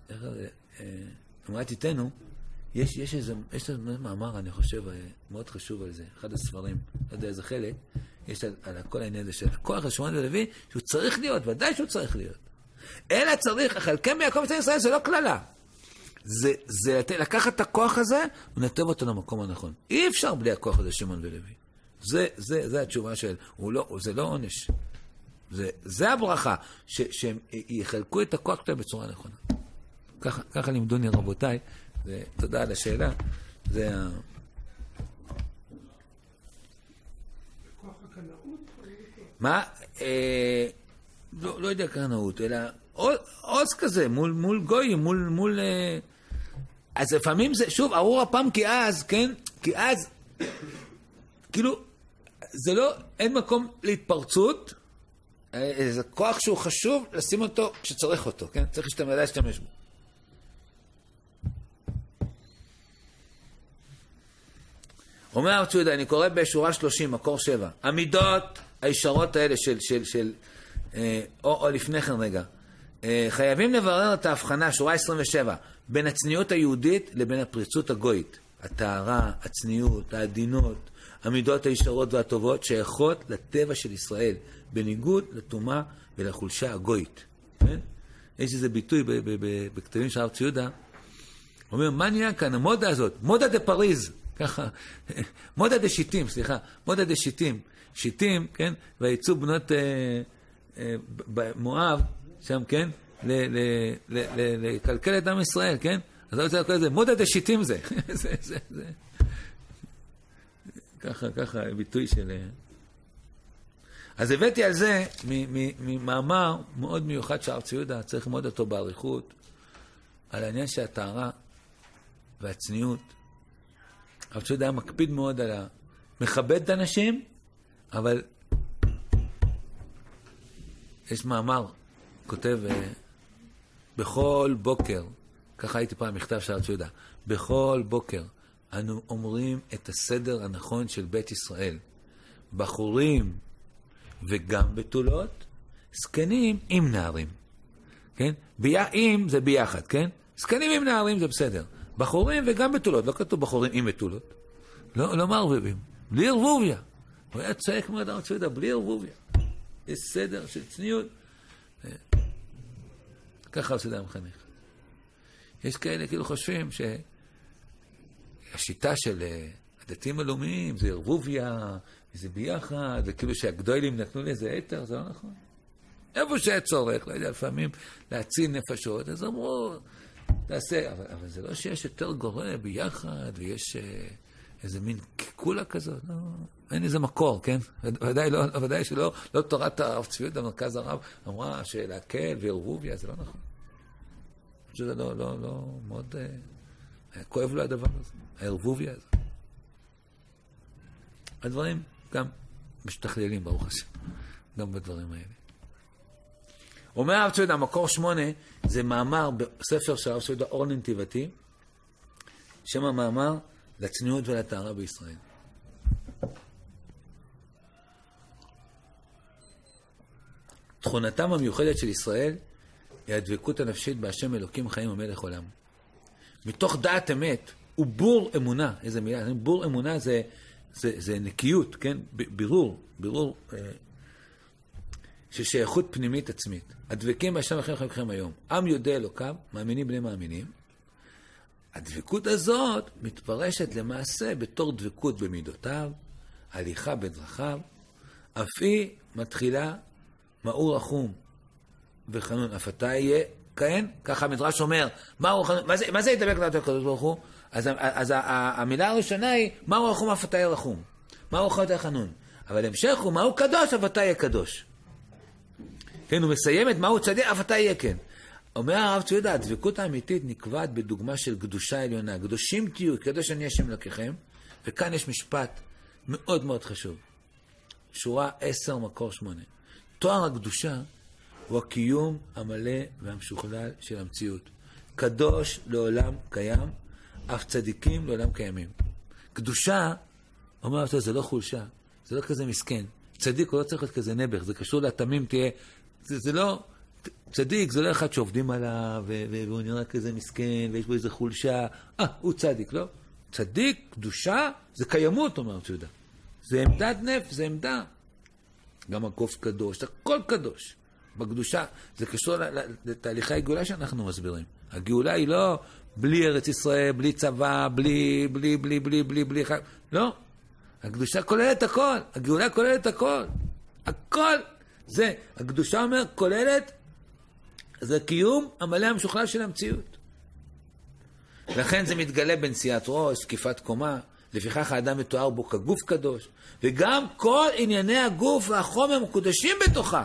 אמרת איתנו, יש, יש איזה, יש איזה מאמר, אני חושב, מאוד חשוב על זה, אחד הספרים, לא יודע איזה חלק, יש על, על כל העניין הזה של הכוח השמעון ולוי, שהוא צריך להיות, ודאי שהוא צריך להיות. אלא צריך, אכלכם ביעקב אפיצם בישראל, זה לא כללה. זה, זה לקחת את הכוח הזה, ונתב אותו למקום הנכון. אי אפשר בלי הכוח הזה, שמעון ולוי. זה, זה, זה התשובה של, הוא לא, זה לא עונש. זה, זה הברכה, ש, שהם יחלקו את הכוח שלהם בצורה נכונה. ככה, ככה לימדוני רבותיי, ותודה על השאלה, זה ה... כוח הקנאות? מה? אה, לא, לא יודע קנאות, אלא עוז כזה, מול, מול גויים, מול, מול... אה... אז לפעמים זה, שוב, ארור הפעם כי אז, כן? כי אז, כאילו, זה לא, אין מקום להתפרצות, זה כוח שהוא חשוב לשים אותו כשצריך אותו, כן? צריך להשתמש, להשתמש בו. אומר הרב צבי יהודה, אני קורא בשורה שלושים, מקור שבע. המידות הישרות האלה של, של, של, אה, או, או לפני כן רגע, אה, חייבים לברר את ההבחנה, שורה עשרים ושבע, בין הצניעות היהודית לבין הפריצות הגויית. הטהרה, הצניעות, העדינות, המידות הישרות והטובות שייכות לטבע של ישראל, בניגוד לטומאה ולחולשה הגויית. כן? יש איזה ביטוי ב- ב- ב- בכתבים של הרב צבי יהודה, הוא אומר, מה נהיה כאן? המודה הזאת, מודה דה פריז, ככה, מודה דה שיטים, סליחה, מודה דה שיטים, שיטים, כן, והייצאו בנות אה, אה, במואב, שם, כן, לקלקל את עם ישראל, כן? אז אני רוצה לקרוא את זה, מודה דה שיטים זה, זה, זה, זה. ככה, ככה, ביטוי של... אז הבאתי על זה ממאמר מאוד מיוחד של הרב צבי יהודה, צריך ללמוד אותו בעריכות, על העניין של הטהרה והצניעות. הרב צבי יהודה היה מקפיד מאוד על ה... מכבד את האנשים, אבל יש מאמר, כותב, בכל בוקר, ככה הייתי פעם מכתב של הרב צבי יהודה, בכל בוקר אנו אומרים את הסדר הנכון של בית ישראל. בחורים וגם בתולות, זקנים עם נערים. כן? עם זה ביחד, כן? זקנים עם נערים זה בסדר. בחורים וגם בתולות, לא כתוב בחורים עם בתולות. לא, לא מערבבים. בלי ערבוביה. הוא היה צועק מאוד הרב צבי יהודה, בלי ערבוביה. יש סדר של צניעות. ככה הרב צבי יהודה מחנך. יש כאלה כאילו חושבים שהשיטה של הדתיים הלאומיים זה ערבוביה, זה ביחד, זה כאילו שהגדולים נתנו לזה היתר, זה לא נכון. איפה שהיה צורך, לא יודע, לפעמים להציל נפשות, אז אמרו, תעשה, אבל, אבל זה לא שיש יותר גורם ביחד, ויש אה, איזה מין קיקולה כזאת, לא, אין איזה מקור, כן? ודאי, לא, ודאי שלא, לא תורת הרב צבי יהודה, מרכז הרב, אמרה שלהקל וערבוביה, זה לא נכון. שזה לא, לא, לא, מאוד, אה, כואב לו הדבר הזה, הערבוביה הזה. הדברים גם משתכללים, ברוך השם, גם בדברים האלה. אומר הרב צבי יהודה, מקור שמונה, זה מאמר בספר של הרב צבי יהודה, אור לנתיבתי, שם המאמר לצניעות ולטהרה בישראל. תכונתם המיוחדת של ישראל היא הדבקות הנפשית בהשם אלוקים חיים ומלך עולם. מתוך דעת אמת ובור אמונה, איזה מילה, בור אמונה זה, זה, זה נקיות, כן? בירור, בירור אה, של שייכות פנימית עצמית. הדבקים בהשם אלוקים חיים וכם היום. עם יודע אלוקיו, מאמינים בני מאמינים. הדבקות הזאת מתפרשת למעשה בתור דבקות במידותיו, הליכה בדרכיו, אף היא מתחילה מאור רחום וחנון, אף אתה יהיה כהן, ככה המדרש אומר, מאור רחום, מה זה, מה זה ידבק לדעת הקדוש ברוך הוא? אז, אז המילה הראשונה היא, מאור רחום אף אתה יהיה רחום, מאור רחום יהיה חנון, אבל המשך הוא, מאור קדוש אף אתה יהיה קדוש. כן, הוא מסיים את מאור צדיק, אף אתה יהיה כן. אומר הרב צבי יהודה, הדבקות האמיתית נקבעת בדוגמה של קדושה עליונה, קדושים תהיו, קדוש אני השם אלוקיכם, וכאן יש משפט מאוד מאוד חשוב. שורה עשר מקור שמונה. תואר הקדושה הוא הקיום המלא והמשוכלל של המציאות. קדוש לעולם קיים, אף צדיקים לעולם קיימים. קדושה, אומר אותו, זה לא חולשה, זה לא כזה מסכן. צדיק הוא לא צריך להיות כזה נבח, זה קשור לתמים תהיה, זה, זה לא, צדיק זה לא אחד שעובדים עליו, ו- ו- והוא נראה כזה מסכן, ויש בו איזה חולשה, אה, הוא צדיק, לא? צדיק, קדושה, זה קיימות, אומר צודה. זה עמדת נפש, זה עמדה. גם הגוף קדוש, הכל קדוש. בקדושה, זה קשור לתהליכי הגאולה שאנחנו מסבירים. הגאולה היא לא בלי ארץ ישראל, בלי צבא, בלי, בלי, בלי, בלי, בלי, בלי, לא. הקדושה כוללת הכל. הגאולה כוללת הכל. הכל. זה, הקדושה אומר, כוללת, זה קיום המלא המשוכלל של המציאות. לכן זה מתגלה בנשיאת ראש, זקיפת קומה, לפיכך האדם מתואר בו כגוף קדוש, וגם כל ענייני הגוף והחומר מקודשים בתוכה.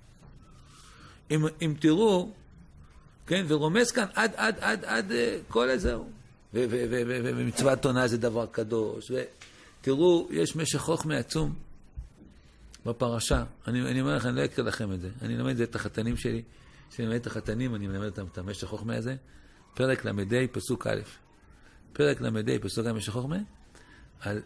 אם, אם תראו, כן, ורומז כאן עד, עד, עד, עד כל איזהו. ומצוות עונה זה דבר קדוש. ותראו, יש משך חוכמה עצום בפרשה. אני, אני אומר לכם, אני לא אקרא לכם את זה. אני למד את החתנים שלי. כשאני למד את החתנים, אני מלמד אותם את המשך חוכמה הזה. פרק למדי, פסוק א'. פרק למדי, פסוק א', משך חוכמה. על...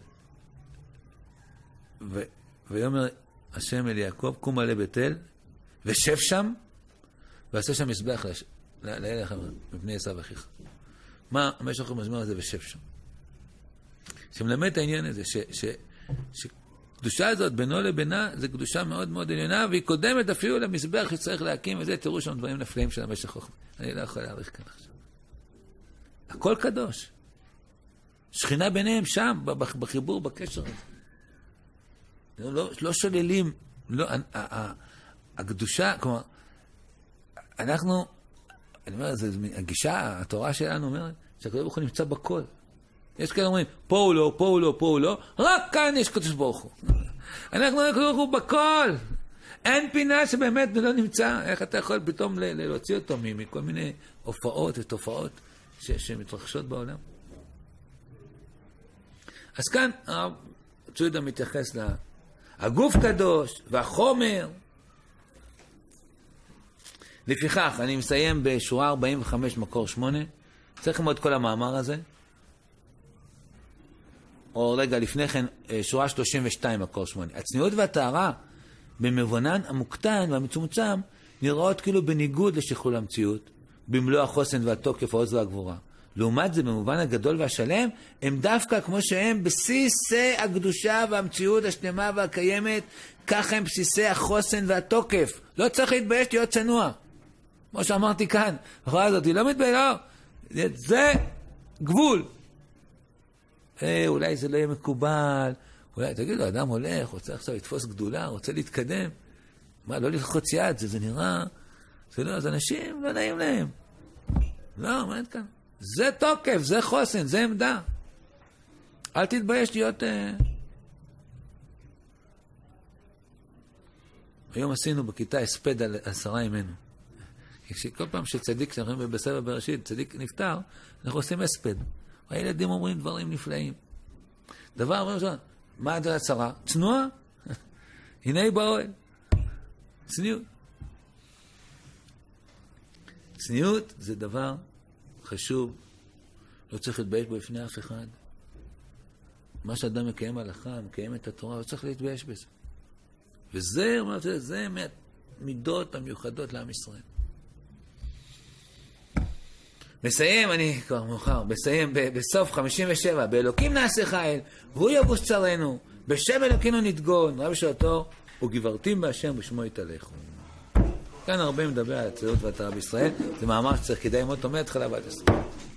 ו... ויאמר השם אל יעקב, קום עלה בתל, ושב שם, ועשה שם מזבח לש... לאל החבר, מפני עשיו אחיך. מה המשך חוכמה הזה ושב שם? שמלמד את העניין הזה, ש... ש... ש... קדושה הזאת בינו לבינה, זה קדושה מאוד מאוד עליונה, והיא קודמת אפילו למזבח שצריך להקים, וזה תראו שם דברים נפלאים של המשך חוכמה. אני לא יכול להעריך כאן עכשיו. הכל קדוש. שכינה ביניהם שם, בחיבור, בקשר הזה. לא, לא שוללים, לא, הקדושה, כלומר, אנחנו, אני אומר, זה, הגישה, התורה שלנו אומרת, שהקדוש ברוך הוא נמצא בכל. יש כאלה אומרים, פה הוא לא, פה הוא לא, פה הוא לא, רק כאן יש קדוש ברוך הוא. אנחנו הקדוש ברוך הוא בכל. אין פינה שבאמת לא נמצא. איך אתה יכול פתאום להוציא אותו מכל מיני הופעות ותופעות שמתרחשות בעולם? אז כאן הרב צבי יהודה מתייחס לגוף קדוש והחומר. לפיכך, אני מסיים בשורה ארבעים וחמש מקור שמונה. צריך ללמוד כל המאמר הזה. או רגע, לפני כן, שורה שלושים ושתיים מקור שמונה. הצניעות והטהרה במובנן המוקטן והמצומצם נראות כאילו בניגוד לשכלול המציאות, במלוא החוסן והתוקף, העוז והגבורה. לעומת זה, במובן הגדול והשלם, הם דווקא כמו שהם בסיסי הקדושה והמציאות השלמה והקיימת, ככה הם בסיסי החוסן והתוקף. לא צריך להתבייש להיות צנוע. כמו שאמרתי כאן, החורה הזאת היא לא מתבייש, לא. זה גבול. אה, אולי זה לא יהיה מקובל. אולי, תגידו, אדם הולך, רוצה עכשיו לתפוס גדולה, רוצה להתקדם. מה, לא ללחוץ יד, זה, זה נראה... זה לא, אז אנשים לא נעים להם. לא, מה אין כאן? זה תוקף, זה חוסן, זה עמדה. אל תתבייש להיות... אה... היום עשינו בכיתה הספד על עשרה ימינו. כל פעם שצדיק, כשאנחנו רואים בספר בראשית, צדיק נפטר, אנחנו עושים הספד. הילדים אומרים דברים נפלאים. דבר ראשון, מה זה הצרה? צנועה. הנה היא באוהל. צניעות. צניעות זה דבר חשוב. לא צריך להתבייש בו לפני אף אחד. מה שאדם מקיים הלכה, מקיים את התורה, לא צריך להתבייש בזה. וזה, אמרתי, זה מהמידות המיוחדות לעם ישראל. מסיים, אני כבר מאוחר, מסיים בסוף חמישים ושבע, באלוקים נעשה חיל, והוא יבוש צרינו, בשם אלוקינו נתגון, רב שאותו, וגברתים בהשם ושמו יתהלכו. כאן הרבה מדבר על הציונות והתורה בישראל, זה מאמר שצריך כדאי מאוד, אומר התחלה ועד הסוף.